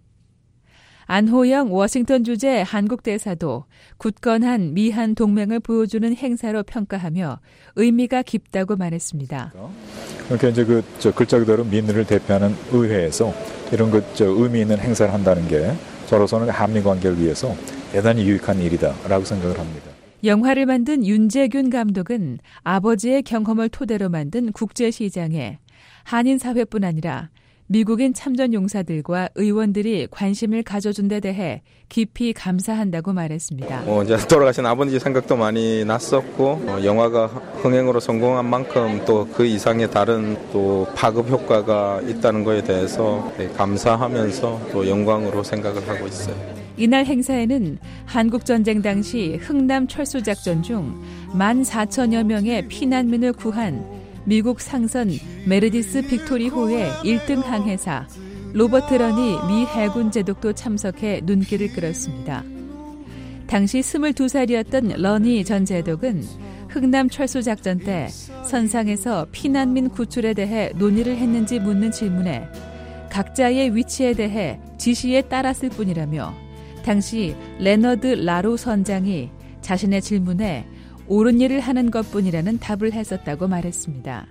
안호영 워싱턴 주재 한국 대사도 굳건한 미한 동맹을 보여주는 행사로 평가하며 의미가 깊다고 말했습니다. 그러니까 이제 글자 그대로 민의를 대표하는 의회에서 이런 의미 있는 행사를 한다는 게 저로서는 한미 관계를 위해서 대단히 유익한 일이다라고 생각을 합니다. 영화를 만든 윤재균 감독은 아버지의 경험을 토대로 만든 국제시장에 한인 사회뿐 아니라 미국인 참전 용사들과 의원들이 관심을 가져준 데 대해 깊이 감사한다고 말했습니다. 이제 돌아가신 아버지 생각도 많이 났었고 영화가 흥행으로 성공한 만큼 또 그 이상의 다른 또 파급 효과가 있다는 것에 대해서 감사하면서 또 영광으로 생각을 하고 있어요. 이날 행사에는 한국전쟁 당시 흥남 철수작전 중 14,000여 명의 피난민을 구한 미국 상선 메르디스 빅토리호의 1등 항해사 로버트 런이 미 해군 제독도 참석해 눈길을 끌었습니다. 당시 22살이었던 런이 전 제독은 흥남 철수작전 때 선상에서 피난민 구출에 대해 논의를 했는지 묻는 질문에 각자의 위치에 대해 지시에 따랐을 뿐이라며 당시 레너드 라로 선장이 자신의 질문에 옳은 일을 하는 것뿐이라는 답을 했었다고 말했습니다.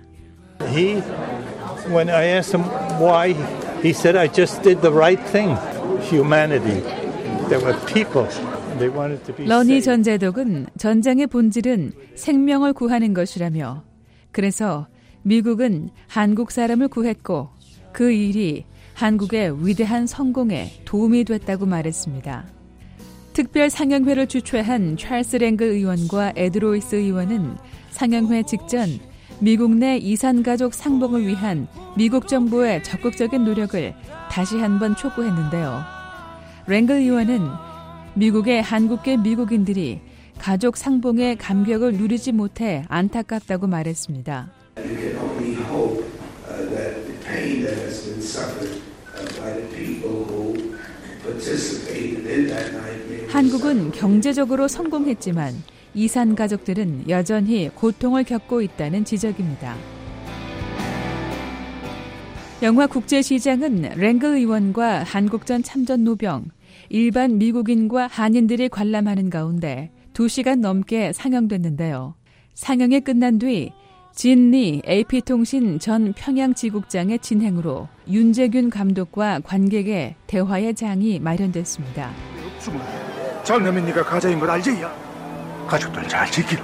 When I asked him why, he said, I just did the right thing. Humanity. There were people. They wanted to be 러니 전 제독은 전쟁의 본질은 생명을 구하는 것이라며 그래서 미국은 한국 사람을 구했고 그 일이 한국의 위대한 성공에 도움이 됐다고 말했습니다. 특별 상영회를 주최한 찰스 랭글 의원과 에드로이스 의원은 상영회 직전 미국 내 이산가족 상봉을 위한 미국 정부의 적극적인 노력을 다시 한번 촉구했는데요. 랭글 의원은 미국의 한국계 미국인들이 가족 상봉의 감격을 누리지 못해 안타깝다고 말했습니다. 한국은 경제적으로 성공했지만 이산 가족들은 여전히 고통을 겪고 있다는 지적입니다. 영화 국제시장은 랭글 의원과 한국전 참전 노병, 일반 미국인과 한인들이 관람하는 가운데 2시간 넘게 상영됐는데요. 상영이 끝난 뒤 진리 AP통신 전 평양지국장의 진행으로 윤재균 감독과 관객의 대화의 장이 마련됐습니다. 장남인니가 가자인 걸 알지? 가족들 잘 지키라.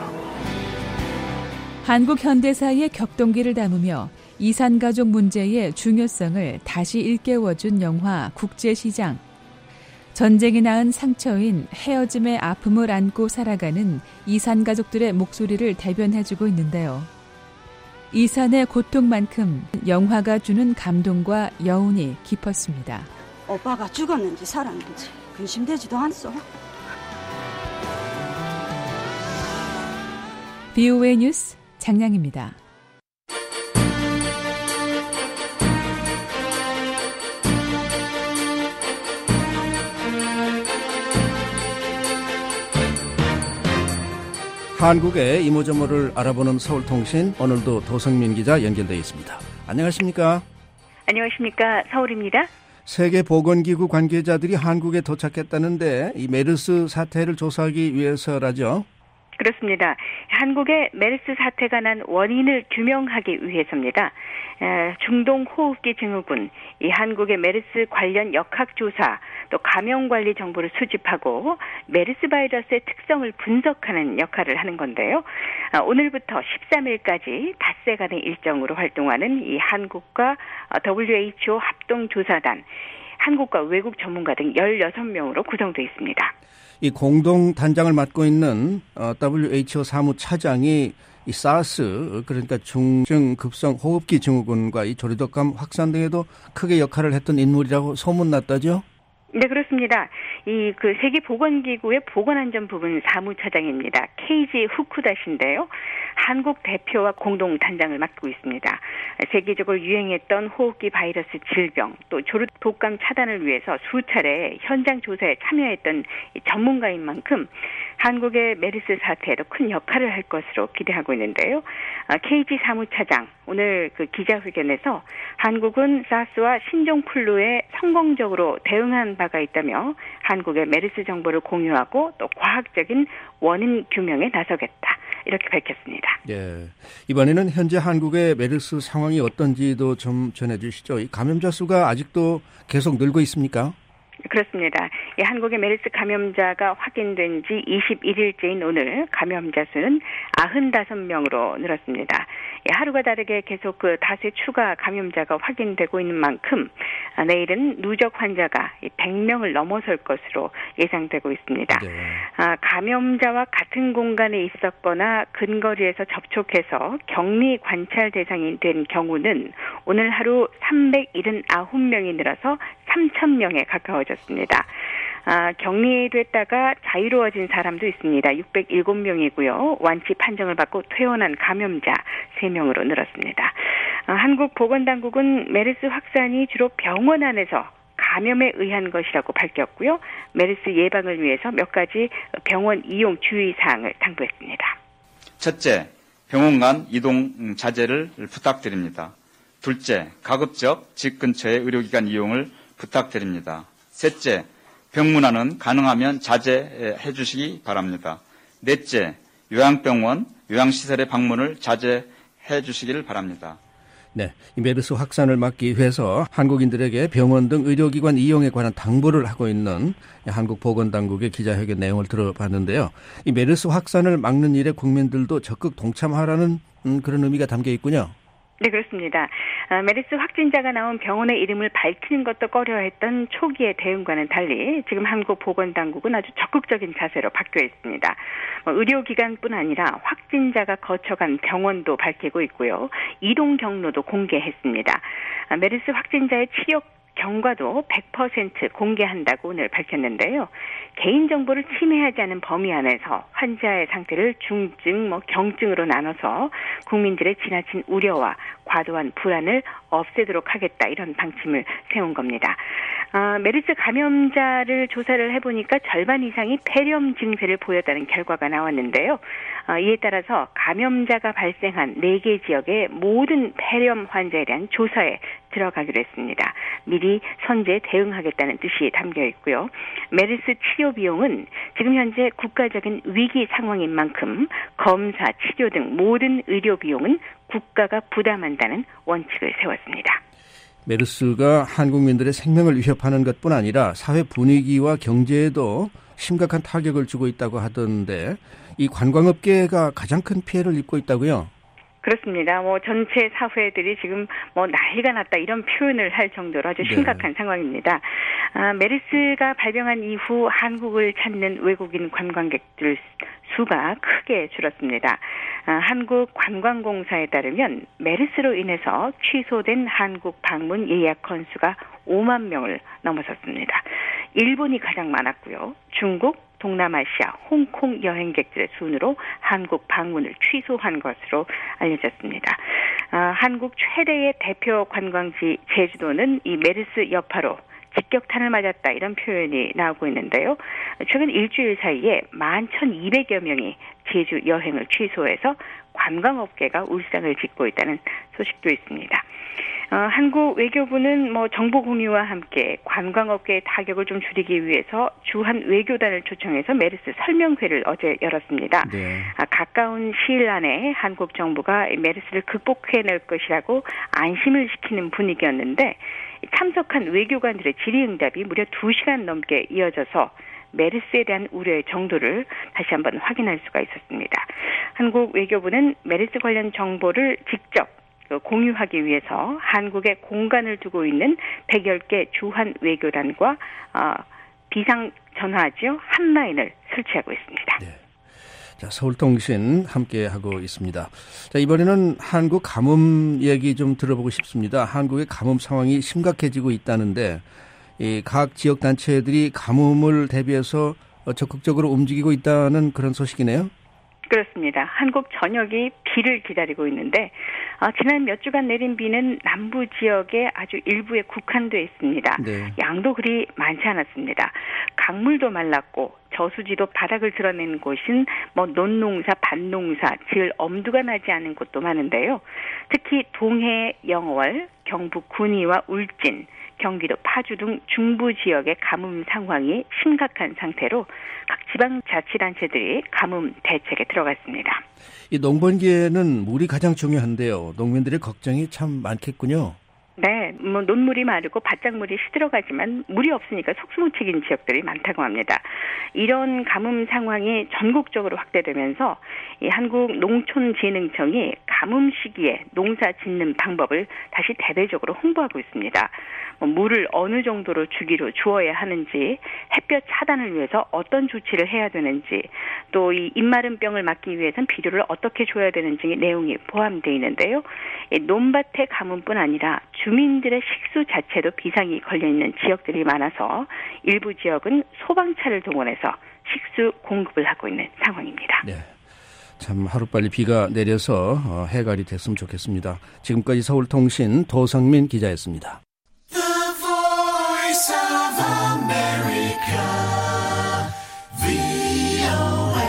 한국 현대사의 격동기를 담으며 이산가족 문제의 중요성을 다시 일깨워준 영화 국제시장. 전쟁이 낳은 상처인 헤어짐의 아픔을 안고 살아가는 이산가족들의 목소리를 대변해주고 있는데요. 이산의 고통만큼 영화가 주는 감동과 여운이 깊었습니다. 오빠가 죽었는지 살았는지 근심되지도 않소. BOA 뉴스 장량입니다. 한국의 이모저모를 알아보는 서울통신, 오늘도 도성민 기자 연결되어 있습니다. 안녕하십니까? 안녕하십니까? 서울입니다. 세계보건기구 관계자들이 한국에 도착했다는데 이 메르스 사태를 조사하기 위해서라죠? 그렇습니다. 한국의 메르스 사태가 난 원인을 규명하기 위해서입니다. 중동호흡기 증후군, 이 한국의 메르스 관련 역학조사, 또 감염관리 정보를 수집하고 메르스 바이러스의 특성을 분석하는 역할을 하는 건데요. 오늘부터 13일까지 닷새간의 일정으로 활동하는 이 한국과 WHO 합동조사단, 한국과 외국 전문가 등 16명으로 구성되어 있습니다. 이 공동 단장을 맡고 있는 WHO 사무차장이 이 사스, 그러니까 중증 급성 호흡기 증후군과 이 조류독감 확산 등에도 크게 역할을 했던 인물이라고 소문났다죠? 네, 그렇습니다. 그 세계보건기구의 보건안전부분 사무차장입니다. 케이지 후쿠다 씨인데요. 한국 대표와 공동 단장을 맡고 있습니다. 세계적으로 유행했던 호흡기 바이러스 질병, 또 조류 독감 차단을 위해서 수차례 현장 조사에 참여했던 전문가인 만큼 한국의 메르스 사태에도 큰 역할을 할 것으로 기대하고 있는데요. 케이지 사무차장, 오늘 그 기자회견에서 한국은 사스와 신종플루에 성공적으로 대응한 바가 있다며 한국의 메르스 정보를 공유하고 또 과학적인 원인 규명에 나서겠다, 이렇게 밝혔습니다. 예, 이번에는 현재 한국의 메르스 상황이 어떤지도 좀 전해주시죠. 이 감염자 수가 아직도 계속 늘고 있습니까? 그렇습니다. 한국의 메르스 감염자가 확인된 지 21일째인 오늘 감염자 수는 95명으로 늘었습니다. 하루가 다르게 계속 그 다수의 추가 감염자가 확인되고 있는 만큼 내일은 누적 환자가 100명을 넘어설 것으로 예상되고 있습니다. 네. 감염자와 같은 공간에 있었거나 근거리에서 접촉해서 격리 관찰 대상이 된 경우는 오늘 하루 379명이 늘어서 3,000명에 가까워졌습니다. 격리됐다가 자유로워진 사람도 있습니다. 607명이고요. 완치 판정을 받고 퇴원한 감염자 3명으로 늘었습니다. 한국보건당국은 메르스 확산이 주로 병원 안에서 감염에 의한 것이라고 밝혔고요. 메르스 예방을 위해서 몇 가지 병원 이용 주의사항을 당부했습니다. 첫째, 병원 간 이동 자제를 부탁드립니다. 둘째, 가급적 집 근처의 의료기관 이용을 부탁드립니다. 셋째, 병문안은 가능하면 자제해 주시기 바랍니다. 넷째, 요양병원, 요양시설의 방문을 자제해 주시기를 바랍니다. 네, 이 메르스 확산을 막기 위해서 한국인들에게 병원 등 의료기관 이용에 관한 당부를 하고 있는 한국보건당국의 기자회견 내용을 들어봤는데요. 이 메르스 확산을 막는 일에 국민들도 적극 동참하라는 그런 의미가 담겨 있군요. 네, 그렇습니다. 메르스 확진자가 나온 병원의 이름을 밝히는 것도 꺼려했던 초기의 대응과는 달리 지금 한국보건당국은 아주 적극적인 자세로 바뀌어 있습니다. 의료기관뿐 아니라 확진자가 거쳐간 병원도 밝히고 있고요. 이동 경로도 공개했습니다. 메르스 확진자의 치료 경과도 100% 공개한다고 오늘 밝혔는데요. 개인정보를 침해하지 않은 범위 안에서 환자의 상태를 중증, 경증으로 나눠서 국민들의 지나친 우려와 과도한 불안을 없애도록 하겠다, 이런 방침을 세운 겁니다. 메르스 감염자를 조사를 해보니까 절반 이상이 폐렴 증세를 보였다는 결과가 나왔는데요. 이에 따라서 감염자가 발생한 4개 지역의 모든 폐렴 환자에 대한 조사에 들어가기로 했습니다. 미리 선제 대응하겠다는 뜻이 담겨 있고요. 메르스 치료 비용은 지금 현재 국가적인 위기 상황인 만큼 검사, 치료 등 모든 의료 비용은 국가가 부담한다는 원칙을 세웠습니다. 메르스가 한국민들의 생명을 위협하는 것뿐 아니라 사회 분위기와 경제에도 심각한 타격을 주고 있다고 하던데 이 관광업계가 가장 큰 피해를 입고 있다고요? 그렇습니다. 전체 사회들이 지금 난리가 났다 이런 표현을 할 정도로 아주 심각한 상황입니다. 메르스가 발병한 이후 한국을 찾는 외국인 관광객들 수가 크게 줄었습니다. 한국관광공사에 따르면 메르스로 인해서 취소된 한국 방문 예약 건수가 5만 명을 넘어섰습니다. 일본이 가장 많았고요. 중국, 동남아시아, 홍콩 여행객들의 순으로 한국 방문을 취소한 것으로 알려졌습니다. 한국 최대의 대표 관광지 제주도는 이 메르스 여파로 직격탄을 맞았다 이런 표현이 나오고 있는데요. 최근 일주일 사이에 11,200여 명이 제주 여행을 취소해서 관광업계가 울상을 짓고 있다는 소식도 있습니다. 한국 외교부는 정보 공유와 함께 관광업계의 타격을 좀 줄이기 위해서 주한 외교단을 초청해서 메르스 설명회를 어제 열었습니다. 네. 가까운 시일 안에 한국 정부가 메르스를 극복해낼 것이라고 안심을 시키는 분위기였는데 참석한 외교관들의 질의응답이 무려 2시간 넘게 이어져서 메르스에 대한 우려의 정도를 다시 한번 확인할 수가 있었습니다. 한국 외교부는 메르스 관련 정보를 직접 공유하기 위해서 한국에 공간을 두고 있는 110개 주한 외교단과 비상 전화죠 핫라인을 설치하고 있습니다. 네. 자, 서울통신 함께하고 있습니다. 자, 이번에는 한국 가뭄 얘기 좀 들어보고 싶습니다. 한국의 가뭄 상황이 심각해지고 있다는데 각 지역 단체들이 가뭄을 대비해서 적극적으로 움직이고 있다는 그런 소식이네요. 그렇습니다. 한국 전역이 비를 기다리고 있는데 지난 몇 주간 내린 비는 남부 지역에 아주 일부에 국한돼 있습니다. 네. 양도 그리 많지 않았습니다. 강물도 말랐고 저수지도 바닥을 드러내는 곳인 논농사, 밭농사, 지을 엄두가 나지 않은 곳도 많은데요. 특히 동해, 영월, 경북 군위와 울진, 경기도 파주 등 중부 지역의 가뭄 상황이 심각한 상태로 각 지방자치단체들이 가뭄 대책에 들어갔습니다. 이 농번기에는 물이 가장 중요한데요. 농민들의 걱정이 참 많겠군요. 네, 논물이 마르고 밭작물이 시들어가지만 물이 없으니까 속수무책인 지역들이 많다고 합니다. 이런 가뭄 상황이 전국적으로 확대되면서 이 한국농촌진흥청이 가뭄 시기에 농사 짓는 방법을 다시 대대적으로 홍보하고 있습니다. 물을 어느 정도로 주기로 주어야 하는지, 햇볕 차단을 위해서 어떤 조치를 해야 되는지, 또 이 입마름병을 막기 위해서는 비료를 어떻게 줘야 되는지 내용이 포함되어 있는데요. 논밭의 가뭄뿐 아니라 주민들의 식수 자체도 비상이 걸려있는 지역들이 많아서 일부 지역은 소방차를 동원해서 식수 공급을 하고 있는 상황입니다. 네, 참 하루빨리 비가 내려서 해갈이 됐으면 좋겠습니다. 지금까지 서울통신 도성민 기자였습니다. The Voice of America, VOA.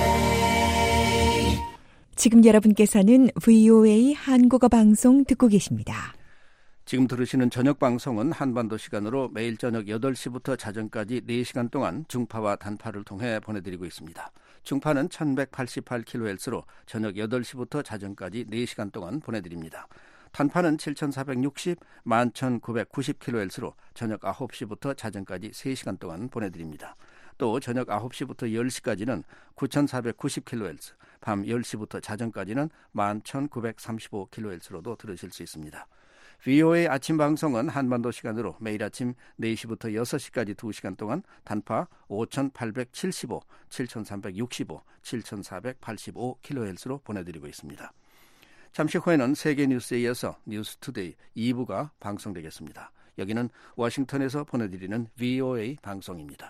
지금 여러분께서는 VOA 한국어 방송 듣고 계십니다. 지금 들으시는 저녁 방송은 한반도 시간으로 매일 저녁 8시부터 자정까지 4시간 동안 중파와 단파를 통해 보내드리고 있습니다. 중파는 1188kHz로 저녁 8시부터 자정까지 4시간 동안 보내드립니다. 단파는 7460, 11990kHz로 저녁 9시부터 자정까지 3시간 동안 보내드립니다. 또 저녁 9시부터 10시까지는 9490kHz, 밤 10시부터 자정까지는 11935kHz로도 들으실 수 있습니다. VOA 아침 방송은 한반도 시간으로 매일 아침 4시부터 6시까지 2시간 동안 단파 5875, 7365, 7485kHz로 보내드리고 있습니다. 잠시 후에는 세계 뉴스에 이어서 뉴스투데이 2부가 방송되겠습니다. 여기는 워싱턴에서 보내드리는 VOA 방송입니다.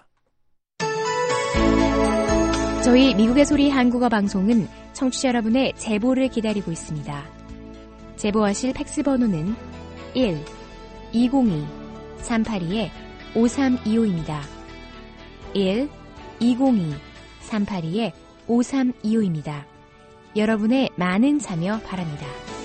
저희 미국의 소리 한국어 방송은 청취자 여러분의 제보를 기다리고 있습니다. 제보하실 팩스 번호는 1-202-382-5325입니다. 1-202-382-5325입니다. 여러분의 많은 참여 바랍니다.